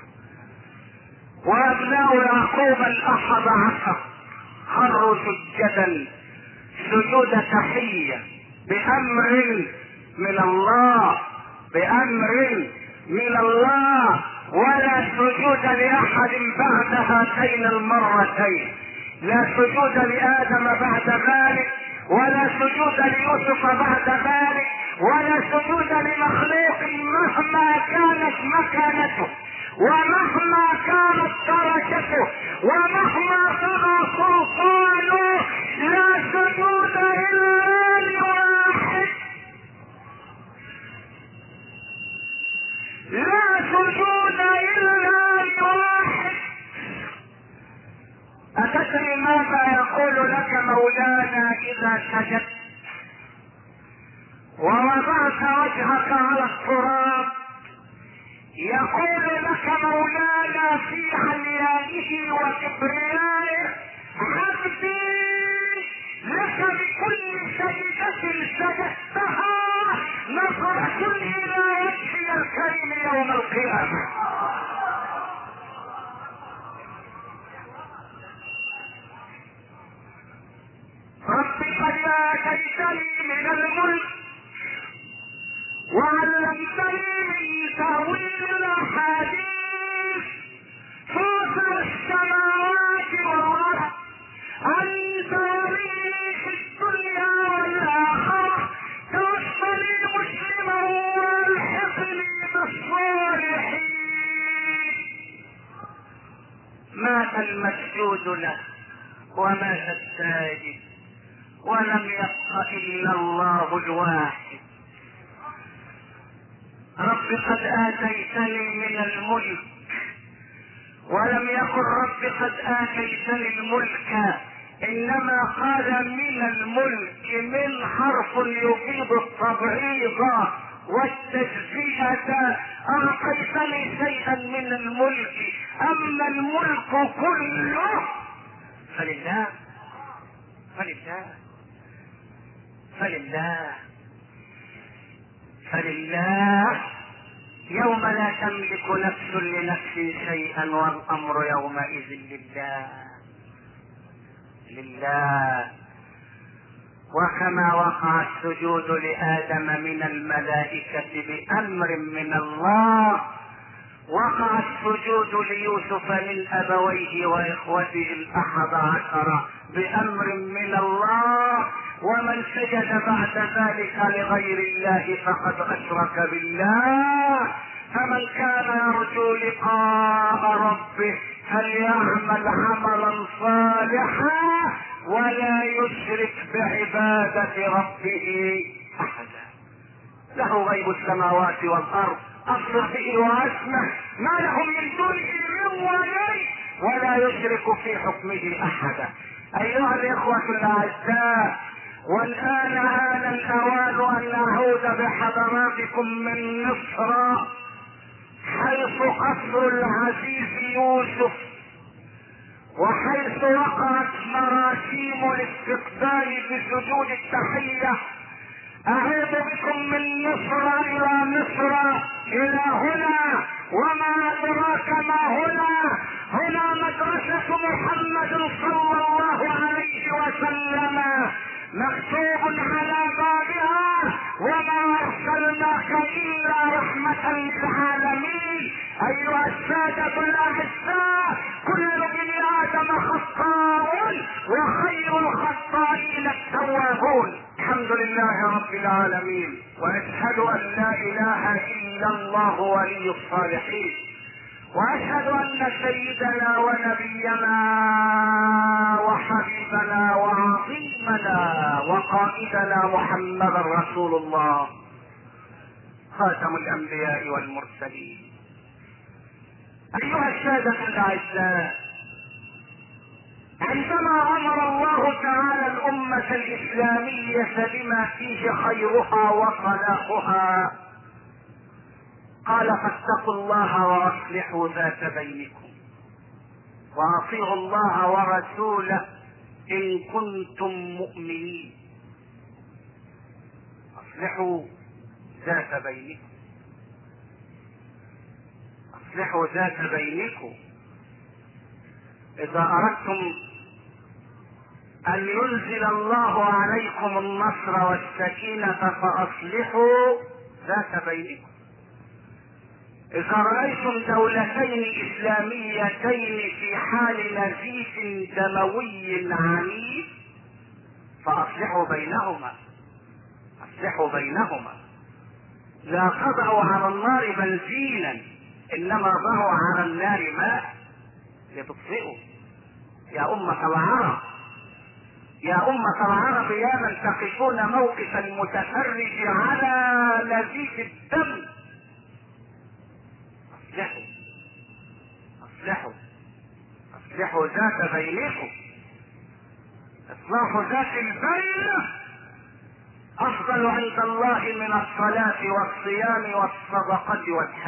وأبناء يعقوب الأحد عشر خروا سجدا سجود تحية بأمر من الله، بأمر من الله، ولا سجود لأحد بعد هاتين المرتين، لا سجود لآدم بعد ذلك، ولا سجود ليوسف بعد ذلك، ولا سجود لمخلوق مهما كانت مكانته ومهما كانت درجته ومهما طغى سلطانه، لا سجود الا لواحد، لا سجود الا لواحد. أتدري ماذا يقول لك مولانا إذا سجدت ووضعت وجهك على التراب؟ يقول لك مولانا في عليائه وكبريائه عبدي لك بكل سجدة سجدتها نظرة إلى وجهي الكريم يوم القيامة. ربي قد آتيتني من الملك وعلمتني من تأويل الأحاديث فاطر السماوات والأرض، أنت ولي في الدنيا والآخرة، توفني مسلما والحقني بالصالحين. مات المسجود له ومات الساجد ولم يبق إلا الله الواحد. رب قد آتيتني من الملك، ولم يقل رب قد آتيتني الملك، إنما قال من الملك، من حرف يفيد التبعيض والتجزئة. أعطيتني شيئا من الملك، أما الملك كله فلله فلله فلله فلله يوم لا تملك نفس لنفس شيئا والامر يومئذ لله لله. وكما وقع السجود لآدم من الملائكة بأمر من الله، وقع السجود ليوسف من أبويه وإخوته الأحد عشر بأمر من الله. ومن سجد بعد ذلك لغير الله فقد أشرك بالله. فمن كان يرجو لقاء ربه فليعمل عملا صالحا ولا يشرك بعبادة ربه أحدا. له غيب السماوات والأرض، أبصر به وأسمع، ما لهم من دونه من ولي ولا يشرك في حكمه أحدا. أيها الإخوة الأعزاء، والآن آن الأوان أن نعود بحضراتكم من مصر، حيث قصر العزيز يوسف، وحيث وقعت مراسيم الاستقبال بسجود التحية. أعود بكم من مصر إلى مصر، إلى هنا، وما أدراك ما هنا. هنا مدرسة محمد صلى الله عليه وسلم، مكتوب على بابها وما أرسلناك إلا رحمة للعالمين. أيها السادة الأعزاء، كل ابن آدم خطاء وخير الخطائين التوابون. الحمد لله رب العالمين، وأشهد أن لا إله إلا الا الله ولي الصالحين. واشهد ان سيدنا ونبينا وحبيبنا وعظيمنا وقائدنا محمدا رسول الله خاتم الانبياء والمرسلين. ايها السادة الاعزاء، عندما امر الله تعالى الامة الاسلامية بما فيه خيرها وصلاحها قال فاتقوا الله واصلحوا ذات بينكم واطيعوا الله ورسوله ان كنتم مؤمنين. اصلحوا ذات بينكم اصلحوا ذات بينكم اذا اردتم ان ينزل الله عليكم النصر والسكينة فاصلحوا ذات بينكم. اذا رأيتم دولتين اسلاميتين في حال نزيف دموي عنيف فاصلحوا بينهما اصلحوا بينهما. لا تضعوا على النار بنزينا انما ضعوا على النار ماء لتطفئوا. يا أمة العرب يا أمة العرب يا من تقفون موقف المتفرج على نزيف الدم، اصلحوا اصلحوا اصلحوا ذات بينكم. اصلاح ذات البين افضل عند الله من الصلاة والصيام والصدقة والحج،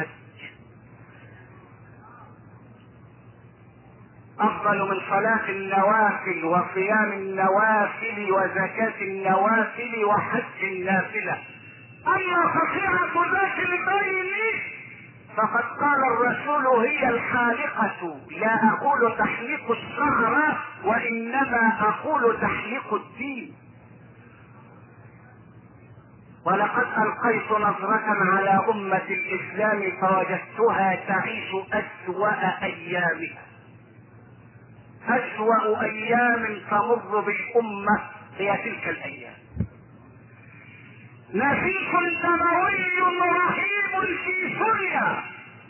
افضل من صلاة النوافل وصيام النوافل وزكاة النوافل وحج النافلة. اما قطيعة ذات البين فقد قال الرسول هي الحالقة، لا اقول تحليق الشعر وانما اقول تحليق الدين. ولقد القيت نظرة على امة الاسلام فوجدتها تعيش اسوأ ايامها. اسوأ ايام تمر بالامة هي تلك الايام. نزيف دموي رهيب في سوريا،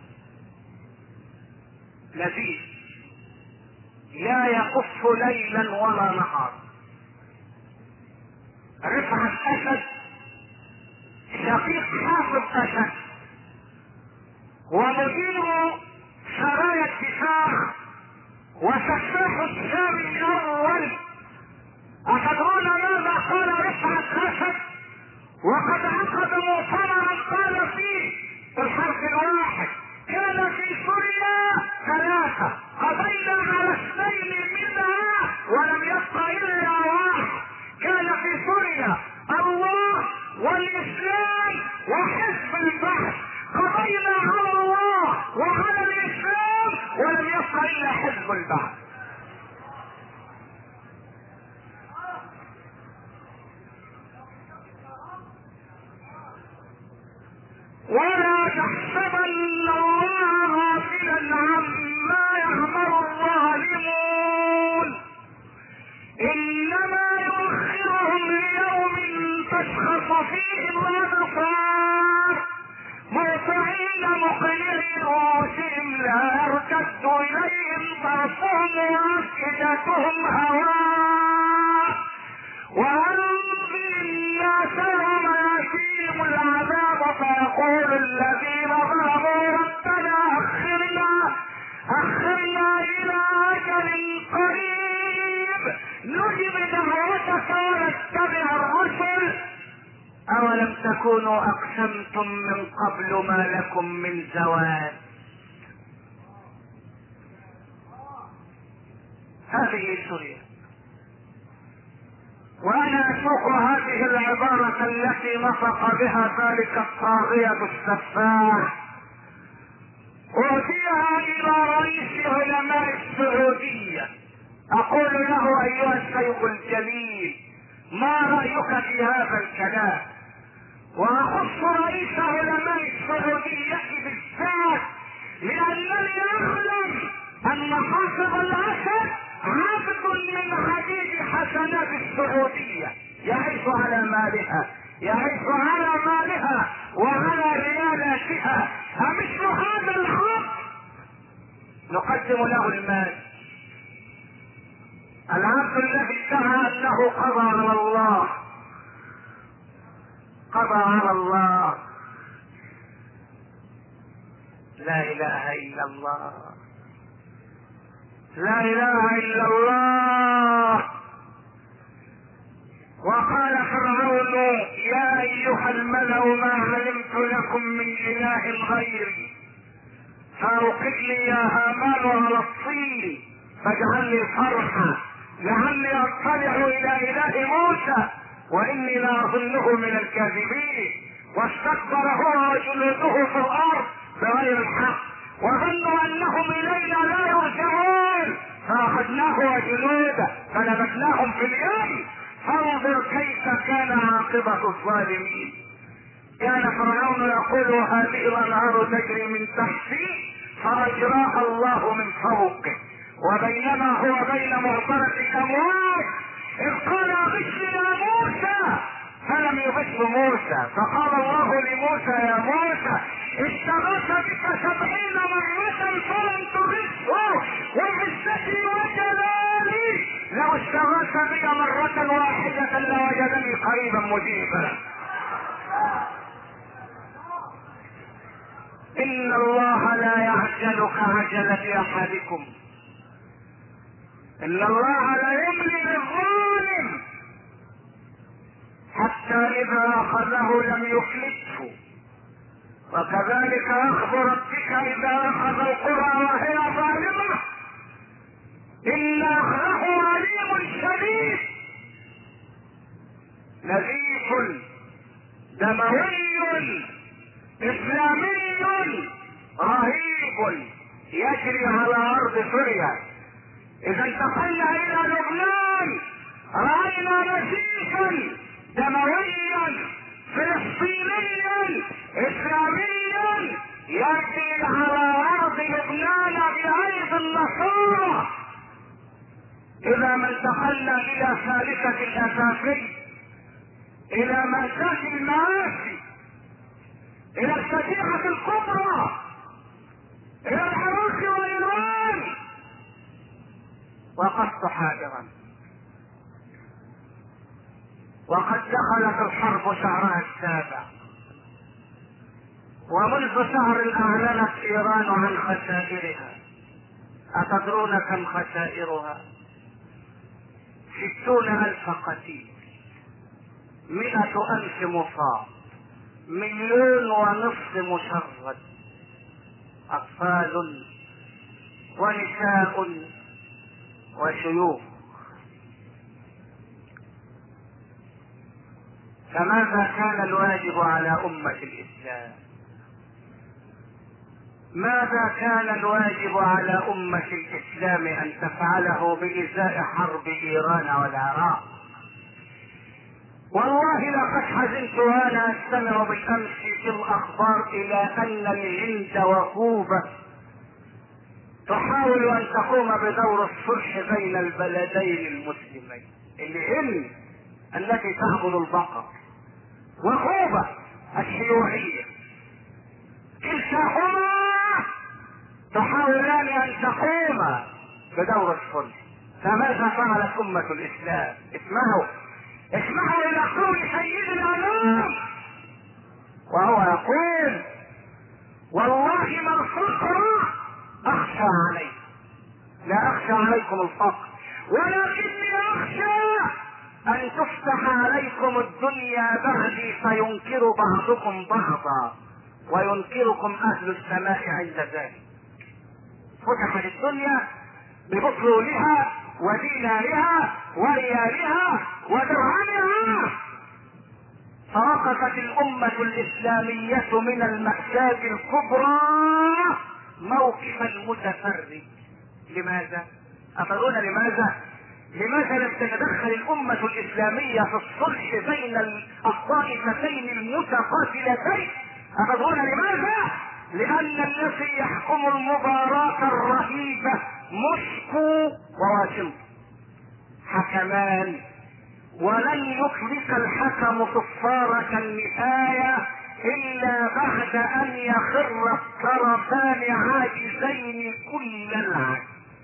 نزيف لا يقف ليلا ولا نهار. رفعت اسد شقيق حافظ اسد ومدير سرايا الدفاع وسفاح الشام الاول، اتدرون ماذا قال رفعت اسد وقد عقد مؤتمرا قال فيه في الحرف الواحد كان في سوريا ثلاثة قضينا على اثنين منها ولم يبق الا واحد. كان في سوريا الله والاسلام وحزب البعث، قضينا على الله وعلى الاسلام ولم يبق الا حزب البعث. ولا تحسبن الله غافلا عما يعمل الظالمون انما يؤخرهم ليوم تشخص فيه الابصار مهطعين مقنعي رؤوسهم لا يرتد اليهم طرفهم وافئدتهم هواء وانذر الناس يوم ياتيهم العذاب فيقول الذين ظلموا ربنا اخرنا اخرنا الى اجل قريب نجب دعوتك ونتبع الرسل اولم تكونوا اقسمتم من قبل ما لكم من زوال. هذه سوريا. وانا اسوق هذه العبارة التي نطق بها ذلك الطاغية السفاح اهديها الى رئيس علماء السعودية، اقول له ايها الشيخ الجليل ما رأيك في هذا الكلام؟ واخص رئيس علماء السعودية بالذات لانني اعلم ان حافظ الاسد عبد من عديد حسنات السعودية، يعيش على مالها يعيش على مالها وعلى ريالاتها عليها، أمثل هذا العبد نقدم له المال؟ العبد الذي ادعى انه قضى على الله، قضى على الله. لا اله الا الله، لا اله الا الله. وقال فرعون يا ايها الملأ ما علمت لكم من اله غيري فاوقد لي يا هامان على الطين فاجعل لي صرحا لعلي اطلع الى اله موسى واني لاظنه من الكاذبين. واستكبر هو وجنوده في الارض بغير الحق وظنوا انهم الينا لا يرجعون فاخذناه وجنوده فنبذناهم في اليم فانظر كيف كان عاقبة الظالمين. كان فرعون يقول هذه الانهار تجري من تحتي فاجراها الله من فوقه وبينما هو بين مغفرة اموات اذ قال اغث يا موسى فلم يغث موسى فقال الله لموسى يا موسى استغاث بك سبعين مرة فلم تغثه وعزتي وجلالي لو استغاث بك مرة واحدة لوجدني قريبا مجيبا. ان الله لا يعجل كعجلة احدكم ان الله لا يملي للظالم حتى اذا اخذه لم يفلته وكذلك اخذ ربك اذا اخذ القرى وهي ظالمة ان اخذه عليم شديد. نزيف دموي اسلامي رهيب يجري على ارض سوريا. اذا انتقلنا الى لبنان راينا نزيفا دمويا فلسطينيا اسلاميا يجري على ارض لبنان بايدي النصارى. اذا ما انتقلنا الى ثالثة الاساسي الى مأساة المآسي الى الفجيعة الكبرى الى العراق وايران وقفت حائرا. وقد دخلت الحرب شهرها السابع ومنذ شهر اعلنت ايران عن خسائرها. اتدرون كم خسائرها؟ ستون الف قتيل مئة الف مصاب مليون ونصف مشرد اطفال ونساء وشيوخ. فماذا كان الواجب على امة الاسلام؟ ماذا كان الواجب على امة الاسلام ان تفعله بازاء حرب ايران والعراق؟ والله لقد حزنت وانا استمع بالامس في الاخبار الى ان الهند وكوبا تحاول ان تقوم بدور الصلح بين البلدين المسلمين. الهند التي تعبد البقر وكوبا الشيوعية كلتاهما تحاولان ان تقوما بدور الصلح. فماذا فعلت امة الاسلام؟ اسمعوا اسمعوا الى قول سيد الانام وهو يقول والله ما الفقر اخشى عليكم، لا اخشى عليكم الفقر ولكني اخشى ان تفتح عليكم الدنيا بعدي فينكر بعضكم بعضا وينكركم اهل السماء عند ذلك. فتحت الدنيا ببطلولها ودينارها وريالها ودرهمها فوقفت الامة الاسلامية من المأساة الكبرى موقف المتفرج. لماذا؟ أتدرون لماذا؟ لماذا لم تتدخل الامة الاسلامية في الصلح بين الطائفتين المتقاتلتين؟ أتدرون لماذا؟ لان الذي يحكم المباراة الرهيبة موسكو وواشنطن حكمان ولن يطلق الحكم صفارة النهاية الا بعد ان يخر الطرفان عاجزين كل العجز.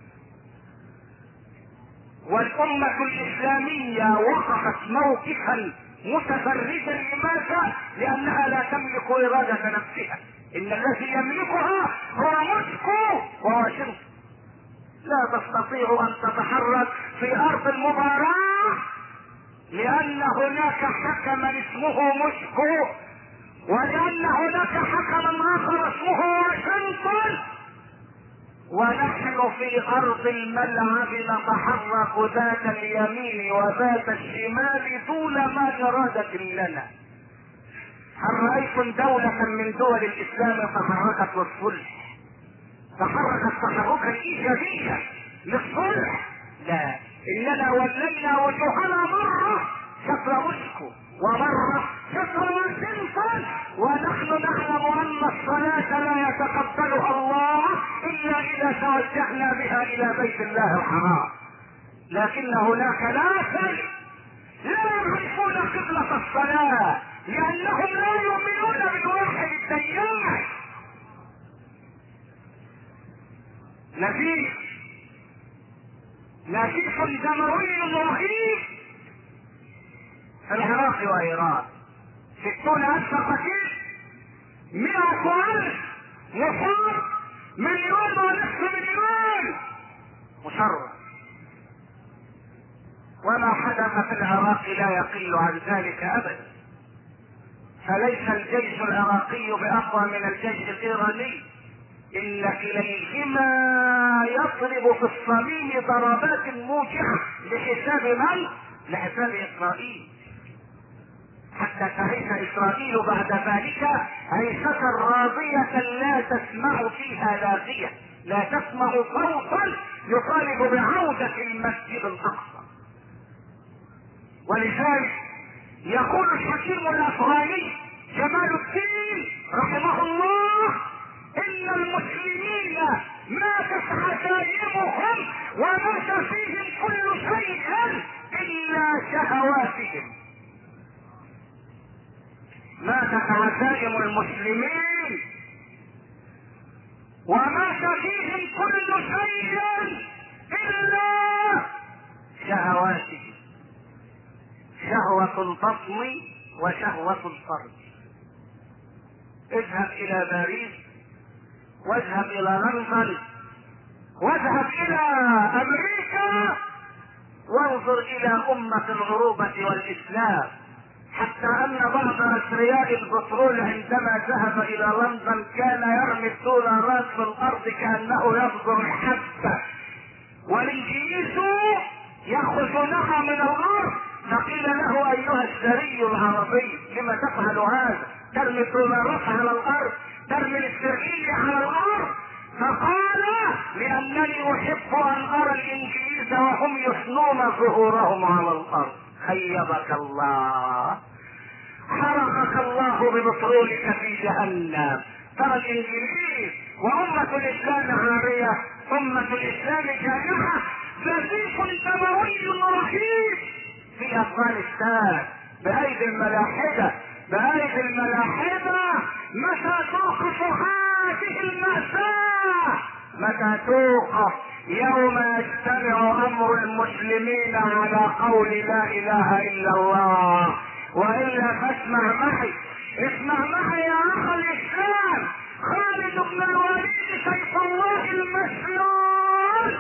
والامة الاسلامية وقفت موقفا متفردا. لماذا؟ لانها لا تملك ارادة نفسها، ان الذي يملكها هو موسكو وواشنطن. لا تستطيع ان تتحرك في ارض المباراة لان هناك حكما اسمه موسكو، ولان هناك حكما اخر اسمه واشنطن. ونحن في ارض الملعب نتحرك ذات اليمين وذات الشمال دون ما ارادة لنا. هل رايتم دولة من دول الاسلام تحركت للصلح؟ تحركت تحركا ايجابيا للصلح؟ لا، اننا ولينا وجوهنا مرة شكل موسكو ومرة شكل واشنطن. ونحن نعلم ان الصلاة لا يتقبلها الله الا اذا توجهنا بها الى بيت الله الحرام. لكن هناك ناسا لا يعرفون قبلة الصلاة لانهم لا يؤمنون بالواحد الديان. نزيف نزيف دموي رهيب في العراق وايران. ستون الف قتيل، مئة الف مصاب، مليون ونصف مليون مشرد. وما حدث في العراق لا يقل عن ذلك ابدا. فليس الجيش العراقي باقوى من الجيش الايراني، ان كليهما يضرب في الصميم ضربات موجعة لحساب من؟ لحساب اسرائيل. حتى تعيش اسرائيل بعد ذلك عيشة راضية لا تسمع فيها لاغية، لا تسمع صوتا يطالب بعودة المسجد الاقصى. ولذلك يقول الحكيم الافغاني جمال الدين رحمه الله ان المسلمين ماتت عزائمهم ومات فيهم كل شيء الا شهواتهم. ماتت عزائم المسلمين ومات فيهم كل شيء الا شهواتهم. شهوة البطن وشهوة الفرج. اذهب الى باريس واذهب الى لندن واذهب الى امريكا وانظر الى امة العروبة والاسلام، حتى ان بعض اثرياء البترول عندما ذهب الى لندن كان يرمي الدولارات في الارض كانه يبذر الحبة، والانجليز ياخذونها من الارض. فقيل له ايها الثري العربي لما تفعل هذا؟ ترمي الدولارات على الارض، ترمي الاسترليني على الارض. فقال لانني احب ان ارى الانجليز وهم يثنون ظهورهم على الارض. خيبك الله، حرقك الله ببترولك في جهنم. ترى الانجليز وامة الاسلام عارية، امة الاسلام جائعة. نزيف دموي رهيب في افغانستان بايدي الملاحدة، بايدي الملاحدة. متى توقف هذه المأساة؟ متى توقف؟ يوم يجتمع امر المسلمين على قول لا اله الا الله. والا فاسمع معي، اسمع معي يا اخ الاسلام. خالد بن الوليد سيف الله المسلول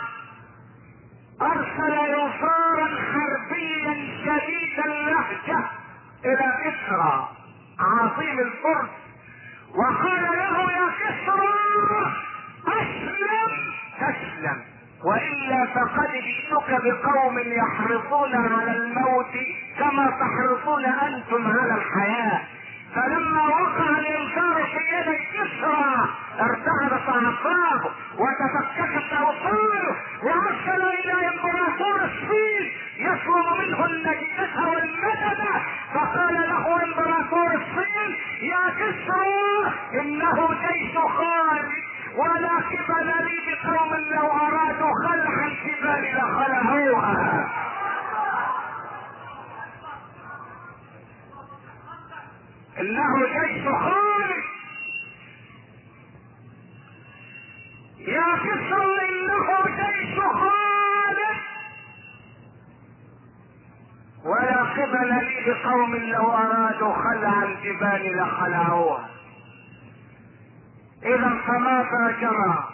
ارسل يسارا حربيا شديد اللهجة الى كسرى عظيم الفرس، وقال له يا كسرى اسلم تسلم، والا فقد جئتك بقوم يحرصون على الموت كما تحرصون انتم على الحياة. فلما وقع الانكار في يد كسرى ارتعدت اعصابه وتفككت اوصاله، وارسل الى امبراطور الصين يطلب منه النجدة والمدد. فقال له امبراطور الصين يا كسرى انه جيش خالد، ولا قبل لي بقوم لو ارادوا خلع الجبال لخلعوها. انه جيش خالد. يا كسر انه جيش خالد، ولا قبل لي بقوم لو ارادوا خلع الجبال لخلعوها. اذا فماذا جرى؟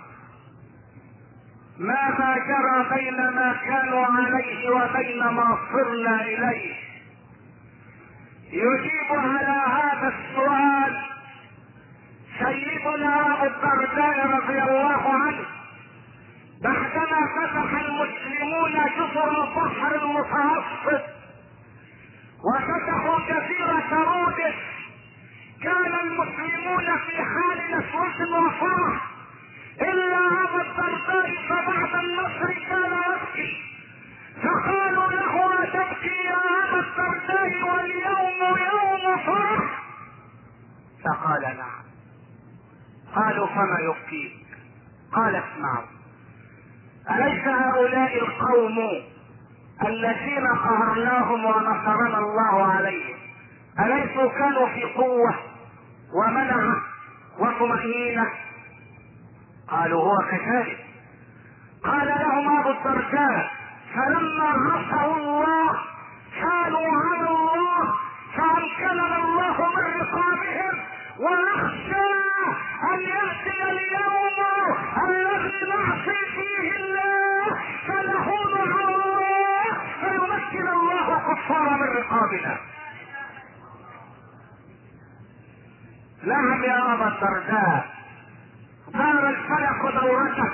ماذا جرى بين ما كانوا عليه وبين ما صرنا اليه؟ يجيب على هذا السؤال سيدنا ابو الدرداء رضي الله عنه بعدما فتح المسلمون جزر البحر المتوسط وفتحوا جزيرة رودس. كان المسلمون في حال نشوة وفرح، الا ابا الدرداء فبعد النصر كان يبكي، فقالوا له اتبكي يا ابا الدرداء واليوم يوم فرح؟ فقال نعم. قالوا فما يبكيك؟ قال اسمعوا، أليس هؤلاء القوم الذين قهرناهم ونصرنا الله عليهم أليسوا كانوا في قوة ومنع وطمأنينة؟ قالوا هو كذلك. قال لهم ابو الدرداء فلما عصوا الله كانوا على الله فامكننا الله من رقابهم، ونخشى ان ياتي اليوم الذي نعصي فيه الله فنهون على الله فيمكن الله كفار من رقابنا. نعم يا ابا الدرداء، دار الفلك دورته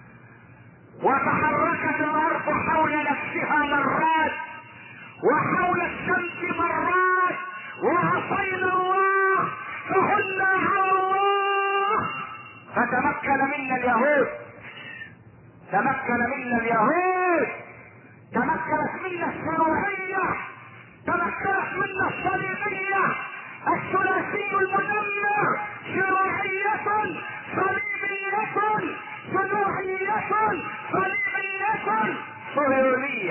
وتحركت الارض حول نفسها مرات وحول الشمس مرات، وعصينا الله فهنا على الله. فتمكن منا اليهود، تمكن منا اليهود، تمكنت منا الشيوعية، تمكنت منا الصليبية، الثلاثي المدمر، شيوعية صليبية شيوعية صليبية صهيونية.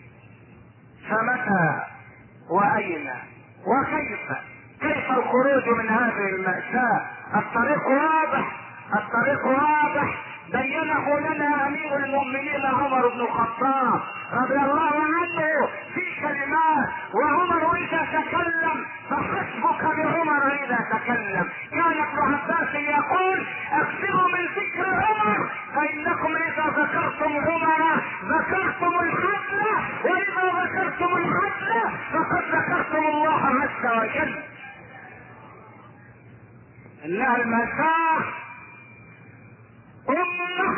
فمتى واين وكيف كيف الخروج من هذه المأساة؟ الطريق واضح، الطريق واضح، بينه لنا امير المؤمنين عمر بن الخطاب رضي الله عنه في كلمات، وعمر اذا تكلم فحسبك بعمر اذا تكلم. كان ابن عباس يقول اكثروا من ذكر عمر فانكم اذا ذكرتم عمر ذكرتم الحفل، واذا ذكرتم الحفل فقد ذكرتم الله عز وجل. انها المساء امة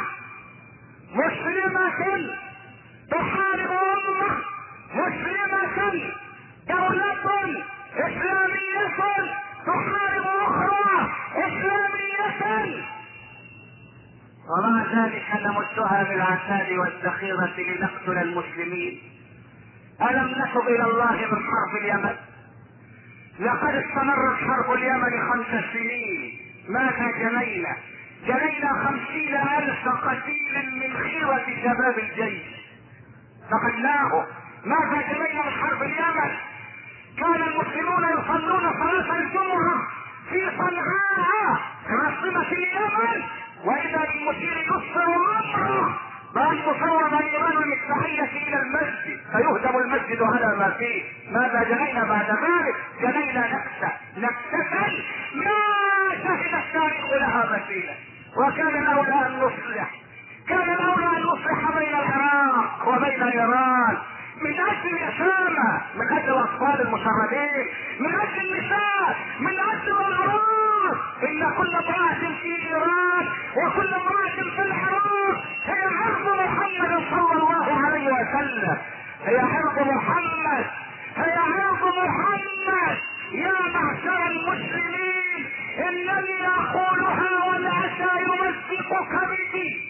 مسلمة تحارب امة مسلمة، دولة اسلامية تحارب اخرى اسلامية، ومع ذلك نمدها بالعتاد والذخيرة لنقتل المسلمين. الم نتب الى الله من حرب اليمن؟ لقد استمرت حرب اليمن خمس سنين. ماذا جنينا؟ جنينا خمسين الف قتيل من خيرة شباب الجيش فقدناه. ماذا جنينا من حرب اليمن؟ كان المسلمون يصلون صلاة الجمعة في صنعاء عاصمة اليمن، واذا المشير يصفر امره بان تصور ايران المفتاحية الى المسجد فيهدم المسجد على ما فيه. ماذا جنينا بعد ذلك؟ جنينا نكسة، نكسة ما شهد التاريخ لها مثيلا. وكان الاولى ان نصلح، كان الاولى ان نصلح بين العراق وبين ايران من اجل اليتامى، من اجل الاطفال المشردين، من اجل النساء، من اجل العراق. ان كل امرأة في ايران وكل امرأة في العراق هي عرض محمد صلى الله عليه وسلم، هي عرض محمد، هي عرض محمد. يا معشر المسلمين انني اقولها والعسى يمزق كبدي.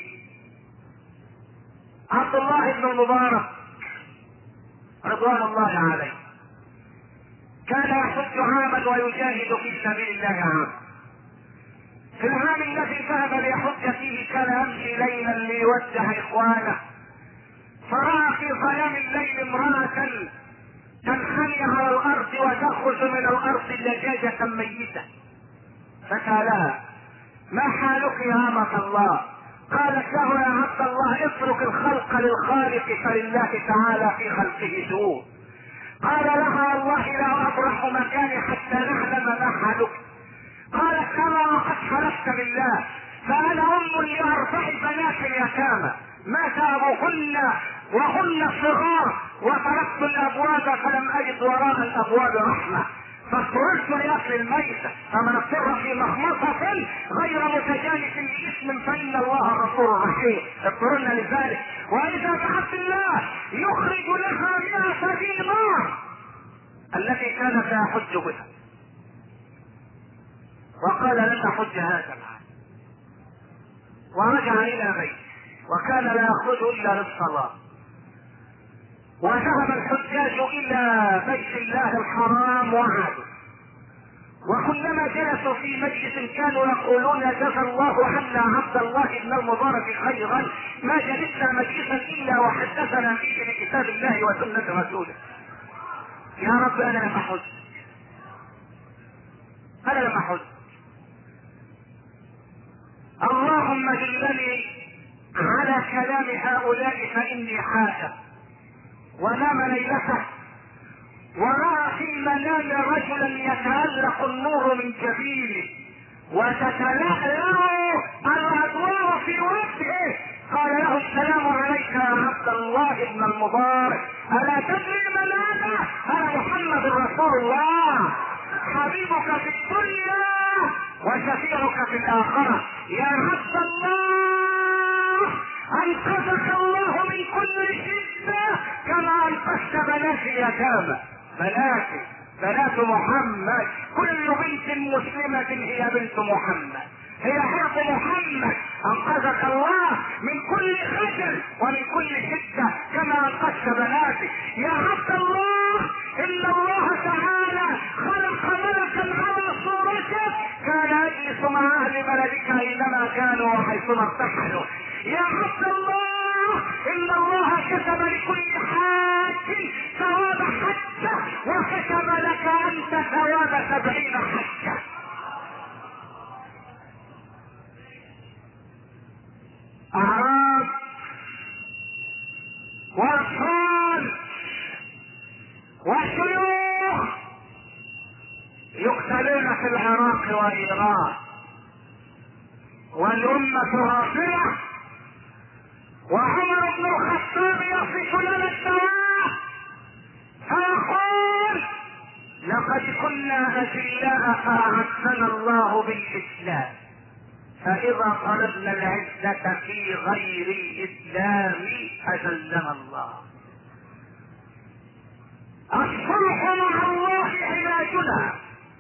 عبد الله بن المبارك رضوان الله عليه كان يحج عاما ويجاهد في سبيل الله عاما. في العام الذي ذهب ليحج فيه كان يمشي ليلا ليودع اخوانه، فرأى في ظلام الليل امرأة تنحني على الارض وتخرج من الارض دجاجة ميتة. فسألها: ما حالك يا أمة الله؟ قالت له: يا عبد الله اترك الخلق للخالق فلله تعالى في خلقه شؤون. قال لها: والله لا ابرح مكاني حتى نعلم ما حالك. قالت: كما وقد حلفت بالله فانا ام لاربع بنات يتامى مات ابوهن وهن صغار وتركت الابواب فلم اجد وراء الابواب رحمه فاضطررت لاكل الميتة. فمن اضطر في مخمصة غير متجانف لاثم فان الله غفور رحيم. اضطررنا لذلك. واذا بعث الله يخرج لها مئة دينار التي كانت يحج بها. وقال: لن احج هذا العام. ورجع الى بيته وكان لا يخرج الا للصلاة. وذهب الحجاج الى بيت الله الحرام وعادوا، وكلما جلسوا في مجلس كانوا يقولون: جزى الله عنا عبد الله بن المبارك خيرا، ما جلسنا مجلسا الا وحدثنا فيه بكتاب الله وسنة رسوله. يا رب انا لم احج، انا لم احج، اللهم دلني على كلام هؤلاء فاني حاجة. ونام ليلته ورأى في المنام رجلا يتألق النور من جبينه وتتلألأ الأضواء في وجهه. قال له: السلام عليك يا عبد الله بن المبارك، ألا تدري من هذا؟ أنا محمد رسول الله حبيبك في الدنيا وشفيعك في الآخرة. يا عبد الله أنقذك الله من كل شدة كما أنقذت بنات اليتامى. بناتي بنات محمد، كل بنت مسلمة هي بنت محمد، هي حرب محمد. انقذك الله من كل خجل ومن كل شدة كما انقذت بناتي. يا عبد الله ان الله تعالى خلق ملكا على صورته كان يجلس مع اهل بلدك اينما كانوا وحيثما ارتحلوا. يا عبد الله ان الله كتب لكل حاج ثواب حجة وكتب لك انت ثواب سبعين حجة. اعراب واطفال وشيوخ يقتلون في العراق وايران، والامة غافلة. وعمر بن الخطاب يصف لنا الدواء فيقول: لقد كنا اذلاء فاعزنا الله بالاسلام، فاذا طلبنا العزة في غير الاسلام اذلنا الله. الصلح مع الله علاجنا،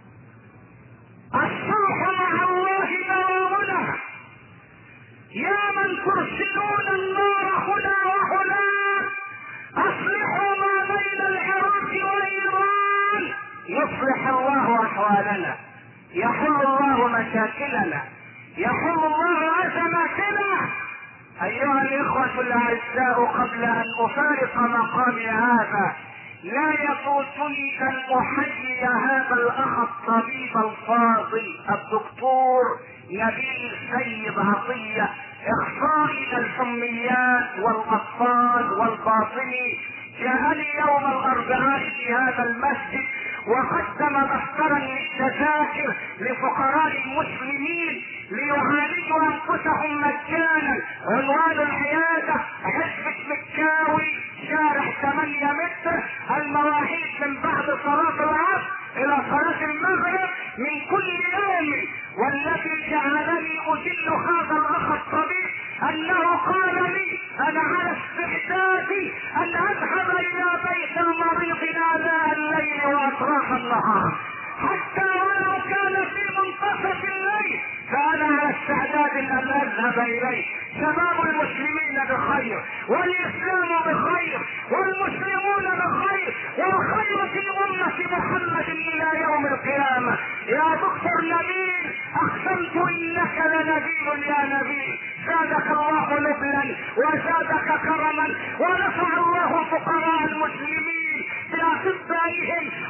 الصلح مع الله دوامنا. يا من ترسلون النار هنا وهناك اصلحوا ما بين العراق وايران يصلح الله احوالنا، يحل الله مشاكلنا، يحل الله ازماتنا. ايها الاخوة الاعزاء، قبل ان افارق مقامي هذا لا يفوتني ان احيي هذا الاخ الطبيب الفاضل الدكتور نبيل سيد عطية، اخصائي الحميات والاطفال والباطني. جاءني يوم الاربعاء في هذا المسجد وقدم دفترا للتذاكر لفقراء المسلمين ليعالجوا انفسهم مجانا. عنوان العيادة حزب مكاوي، شارع ثمانية متر، المواعيد من بعد صلاة العصر الى صلاة المغرب من كل يوم. والذي جعلني اجل هذا الاخ الطبيب انه قال لي: انا على استعداد ان اذهب الى بيت المريض اناء الليل واطراف النهار، حتى ولو كان في منتصف الليل فانا على استعداد ان اذهب اليه. شباب المسلمين بخير، والاسلام بخير، والمسلمون بخير، والخير في امة محمد الى يوم القيامة. يا دكتور نبيل، اقسمت انك لنبي يا نبي. زادك الله نبلا وزادك كرما ونفع الله فقراء المسلمين باطباء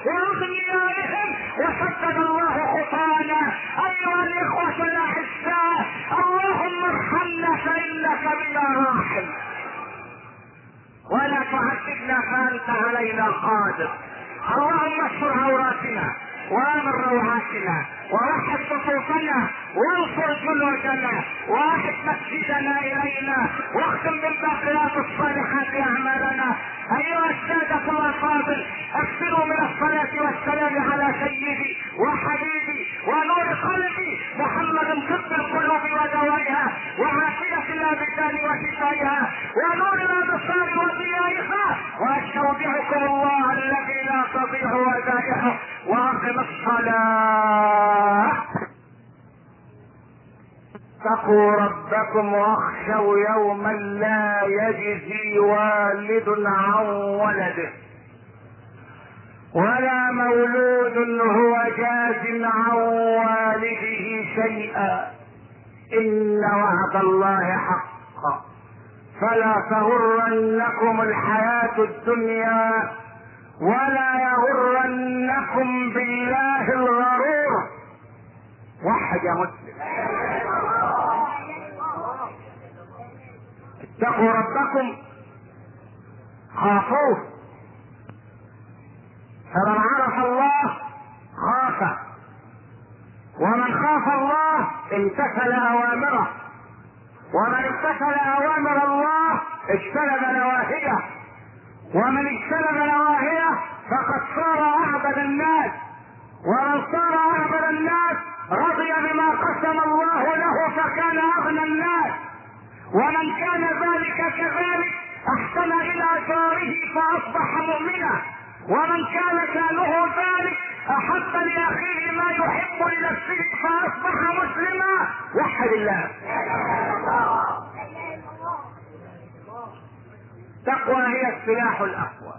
ورضيانهم وسدد الله خطانا. ايها الاخوة الاحساء، اللهم ارحمنا فانك بنا راحم، ولا تعذبنا فانت علينا قادر. اللهم استر عوراتنا وامن روعاتنا ووحد صفوفنا وانصر جنودنا واحد مسجدنا الينا واختم بالباقيات الصالحات اعمالنا. ايها السادة الافاضل، اكثروا من الصلاة والسلام على سيدي وحبيبي ونور قلبي محمد طب القلوب ودوائها وعافية الابدان وشفائها ونور الابصار وضيائها. واستودعكم الله الذي لا تضيع ودائعه، واقم الصلاة. اتقوا ربكم واخشوا يوما لا يجزي والد عن ولده ولا مولود هو جاز عن والده شيئا، ان وعد الله حق، فلا تغرنكم الحياة الدنيا ولا يغرنكم بالله الغرور. وحد يا مسلم. اتقوا ربكم، خافوه، فمن عرف الله خاف، ومن خاف الله امتثل اوامره، ومن امتثل اوامر الله اجتنب نواهيه، ومن اجتنب نواهيه فقد صار اعبد الناس، ومن صار اعبد الناس رضي بما قسم الله له فكان اغنى الناس، ومن كان ذلك كذلك احسن الى جاره فاصبح مؤمنا، ومن كان شانه ذلك احب لاخيه ما يحب لنفسه فاصبح مسلما. وحد الله. التقوى هي السلاح الاقوى.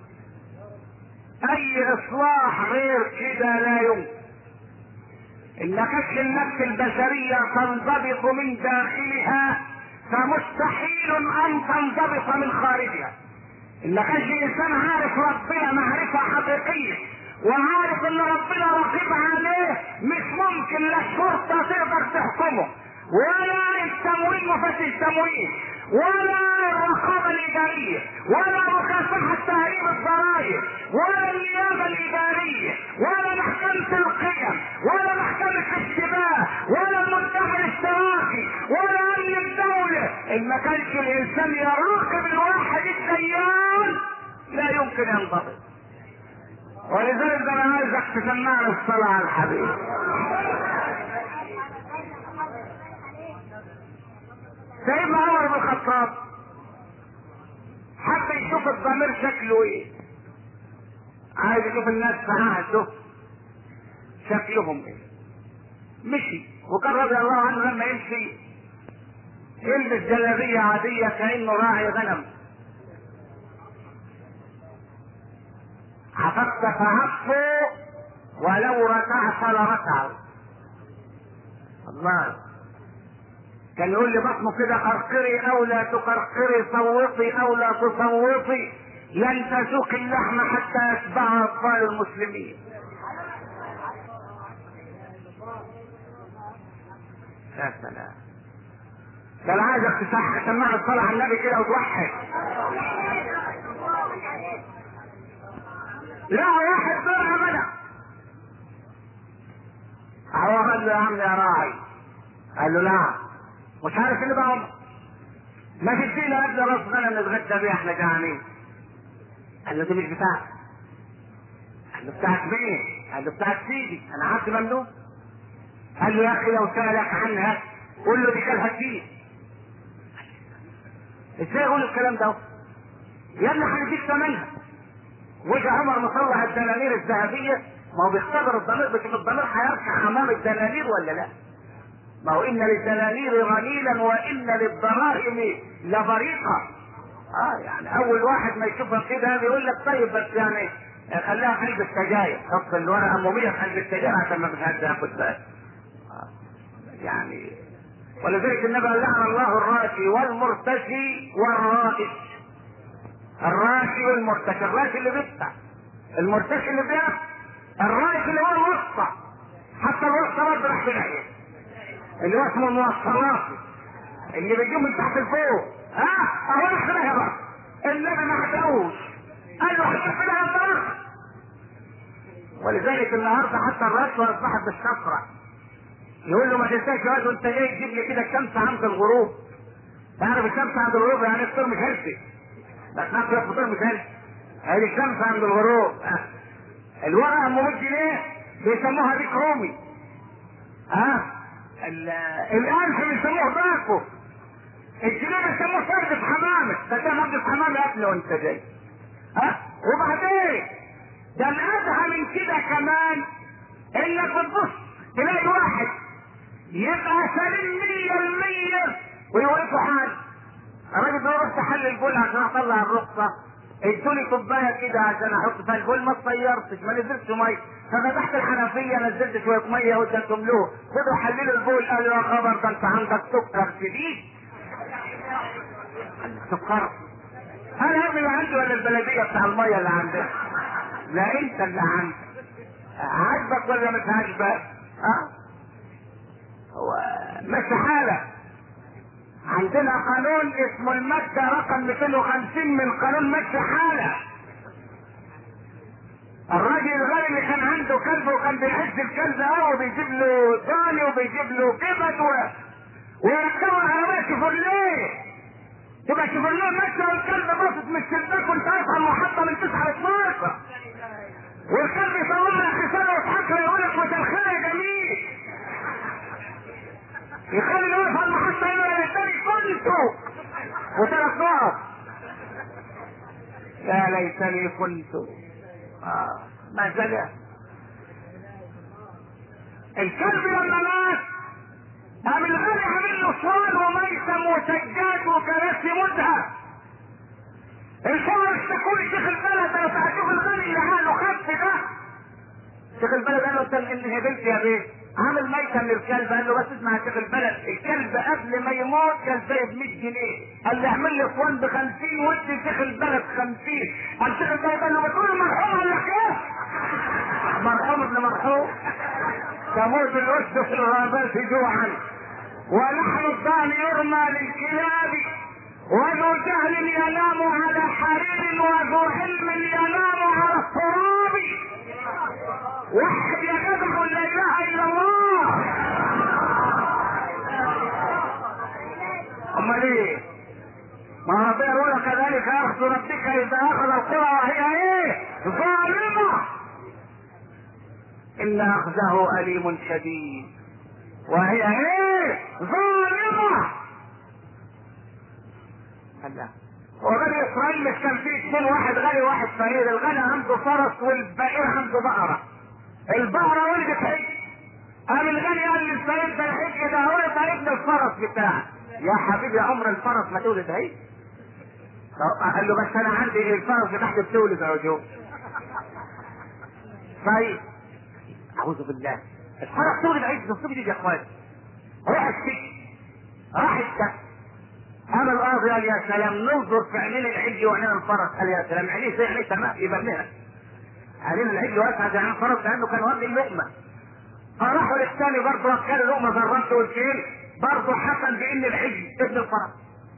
اي اصلاح غير كده لا يمكن. ان كشف النفس البشرية تنضبط من داخلها فمستحيل ان تنضبط من خارجها. ان كشف الانسان عارف ربنا معرفة حقيقية وعارف ان ربنا رقيب عليه، مش ممكن لا الشرطة تقدر تحكمه ولا التموين مفتش التموين ولا الرقابة الإدارية ولا مكافحة تهريب الضرائب ولا النيابة الإدارية ولا محكمة القيم ولا محكمة الاشتباه ولا المنتخب الاشتراكي ولا أمن الدولة. إن ما كانش الإنسان يراقب الواحد الديان لا يمكن ينضبط. ولذلك أنا عايزك تسمعنا الصلاة على الحبيب. سيدنا عمر بن الخطاب حب يشوف الضمير شكله ايه، عايز يشوف الناس في عهده شكلهم ايه. مشي وكان رضي الله عنه لما يمشي يلبس جلابيه عاديه كانه راعي غنم. عففت فعفوا ولو ركعت لركعوا. الله كان يقول لي بطنه كده قرقري او لا تقرقري، صوتي او لا تصوتي، لن تذوق اللحم حتى يتبع اطفال المسلمين. يا سلام. ده انا عايزك تسمع الصلاة على النبي كده وتوحد. لا واحد طلع بدأ هو قال له يا عم يا راعي، قال له لا مش عارف اللي بقى ما تدينا قبل راس غنم نتغدى بيه احنا جعانين. قال له دي مش بتاعتك. قال له بتاعت مين؟ قال له بتاعت سيدي، انا عبد ممنوع. قال له يا اخي لو سالك عنها قول له دي كلها فيه. ازاي يقول الكلام ده؟ يا ابني هنديك ثمنها. وجه عمر مصلح الدنانير الذهبيه، ما هو بيختبر الضمير، بشوف الضمير هيركع امام الدنانير ولا لا. ما هو ان للدنانير غليلا وان للدراهم لبريقا. اه يعني اول واحد ما يشوفها كده بيقول لك طيب بس يعني خليها في قلب السجاير، حط الورقه اموميه في قلب السجاير عشان ما فيش حد ياخد باله. آه يعني ولذلك النبي قال لعن الله الراشي والمرتشي والرائش. الراشي والمرتشي، الراشي اللي بيدفع المرتشي اللي بيها الرايح اللي هو الوسطى، حتى الوسطى برضه راح في ناحيه اللي هو اسمه الموصلات اللي بيجيب من تحت لفوق. ها اهو راح في ناحيه بقى. النبي ما عداوش، قال له حتى لها الطريق. ولذلك النهارده حتى الرشوه اصبحت بالشفره. يقول له ما تنساش يا واد وانت جاي تجيب لي كده الشمس عند الغروب. تعرف الشمس عند الغروب يعني الفطور مش هلسي، بس ناكل الفطور مش هلسي. هذه الشمس عند الغروب. الورقه ام مية جنيه بيسموها ديك رومي. ها الالف بيسموه باكو. الجنيه بيسموه سردة حمامه. ده ده مادة حمامه يا ابني وانت جاي. ها وبعدين ده الادهى من كده كمان انك بتبص تلاقي واحد يبقى سليم مية المية ويوقفوا حال. الراجل بيروح تحل البول عشان اطلع الرخصة، ادوني كوبايه كده عشان احط فيها البول، ما تصيرتش ما نزلتش ميه، ففتحت الحنفيه نزلت شويه ميه واديتهم له، خدوا حللوا البول. قالوا يا خبر ده انت عندك سكر شديد. سكر؟ انا يا ابني اللي عندي ولا البلديه بتاع الميه اللي عندك؟ لا انت اللي عندك. عاجبك ولا مش عاجبك؟ ها؟ هو ماشي حالك. عندنا قانون اسمه المادة رقم مئتين وخمسين من قانون مشي حالة. الراجل الغني اللي كان عنده كلب وكان بيحس الكلب قوي بيجيب له ضاني وبيجيب له كبد ويركبوا العربية شيفرليه. تبقى شيفرليه ماشية والكلب باصص من الشباك وانت واقف على المحطة من تسعة ل اتناشر. والكلب يطلع لك رسالة ويضحك له يقول لك مساء يا جميل. يخلي اللي واقف على المحطة يقول لك الثاني كنتوا وثلاث نقط. يا ليتني كنت. آه. ما زال الكلب لما مات قام الغني عامل له صوان وميسم وسجاد وكراسي مذهب. الفقر اشتكوا لي شيخ البلد، انا تعرف الغني اللي عامله خف ده. شيخ البلد قال له انت انهبلت يا بيه، عامل ميتة من الكلب. قال له بس اسمع يا شيخ البلد، الكلب قبل ما يموت كان سايب مية جنيه، قال لي اعمل لي اسوان ب خمسين وادي شيخ البلد خمسين. قال شيخ البلد قال له بتقول مرحوم ولا ايه؟ مرحوم ابن مرحوم. تموت الاسد في الغابات جوعا ولحم الضان يرمى للكلاب، وذو جهل ينام على حرير وذو علم ينام على التراب. واحد يا جدع لا اله الا الله. امال ايه؟ ما ربنا يقول كذلك اخذ ربك اذا اخذ القرى وهي ايه؟ ظالمه. ان اخذه اليم شديد وهي ايه؟ ظالمه. الله. وغني اسرائيل مش كان فيه اثنين، واحد غني وواحد فقير. الغني عنده فرس والفقير عنده بقره. البقره ولدت حج، قام الغني قال للفقير ده الحج ده هو ابن الفرس بتاعك. يا حبيبي عمر الفرس ما تولد عيد. قال له بس انا عندي الفرس بتاعتي بتولد يا جو. طيب اعوذ بالله، الفرس تولد عيد نصيب دي يا اخوان. راح السجن، راح السجن، قام القاضي قال يا سلام ننظر في عينين الحج وعينين الفرس. قال يا سلام عينيه زي عينيه تمام يبقى منها. عينين الحج واسعه زي عين الفرس لانه كان واخد اللقمه. فراحوا للثاني برضه وكل اللقمه ضربته والكيل برضه حكم بان الحج ابن الفرس.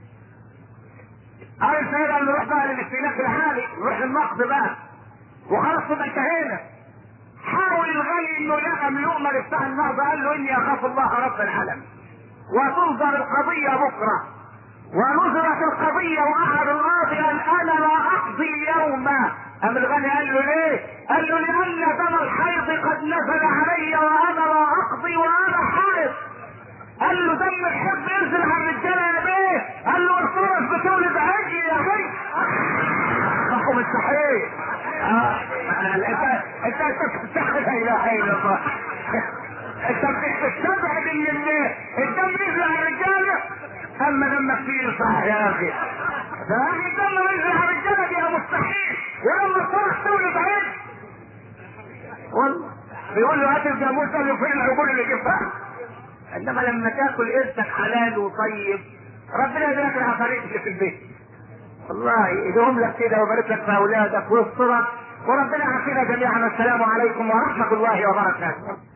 قال السيد قال له روح بقى للاستئناف العالي، روح للنقد بقى وخلاص كده انتهينا. حاول الغني انه يلقم لقمه لفتح النقد، قال له اني اخاف الله رب العالمين وتنظر القضيه بكره. ونظرت القضيه وقعد القاضي قال انا لا اقضي يوما. قام الغني قال له ليه؟ قال له لان دم الحيض قد نزل علي وانا لا اقضي وانا حائض. قال له دم الحب ينزل على الرجاله يا بيه. قال له الفرس بتولد عجل يا بيه. صحوا مش صحيح. اه انت انت انت بتستحقق لا اله الا الله. انت بتستبعد ان الدم ينزل على الرجاله، اما دمك فيه صح يا اخي. ده اخي الدم ينزل على الرجاله دي مستحيل، ولما الفرس تولد عجل والله بيقول له هات الجاموس قال له فين العجول اللي جبتها. انما لما تاكل قرشك حلال وطيب ربنا يبارك العفاريت اللي في البيت والله يدوم لك كده ويبارك لك في اولادك ويسترك وربنا يعافينا جميعا. السلام عليكم ورحمة الله وبركاته.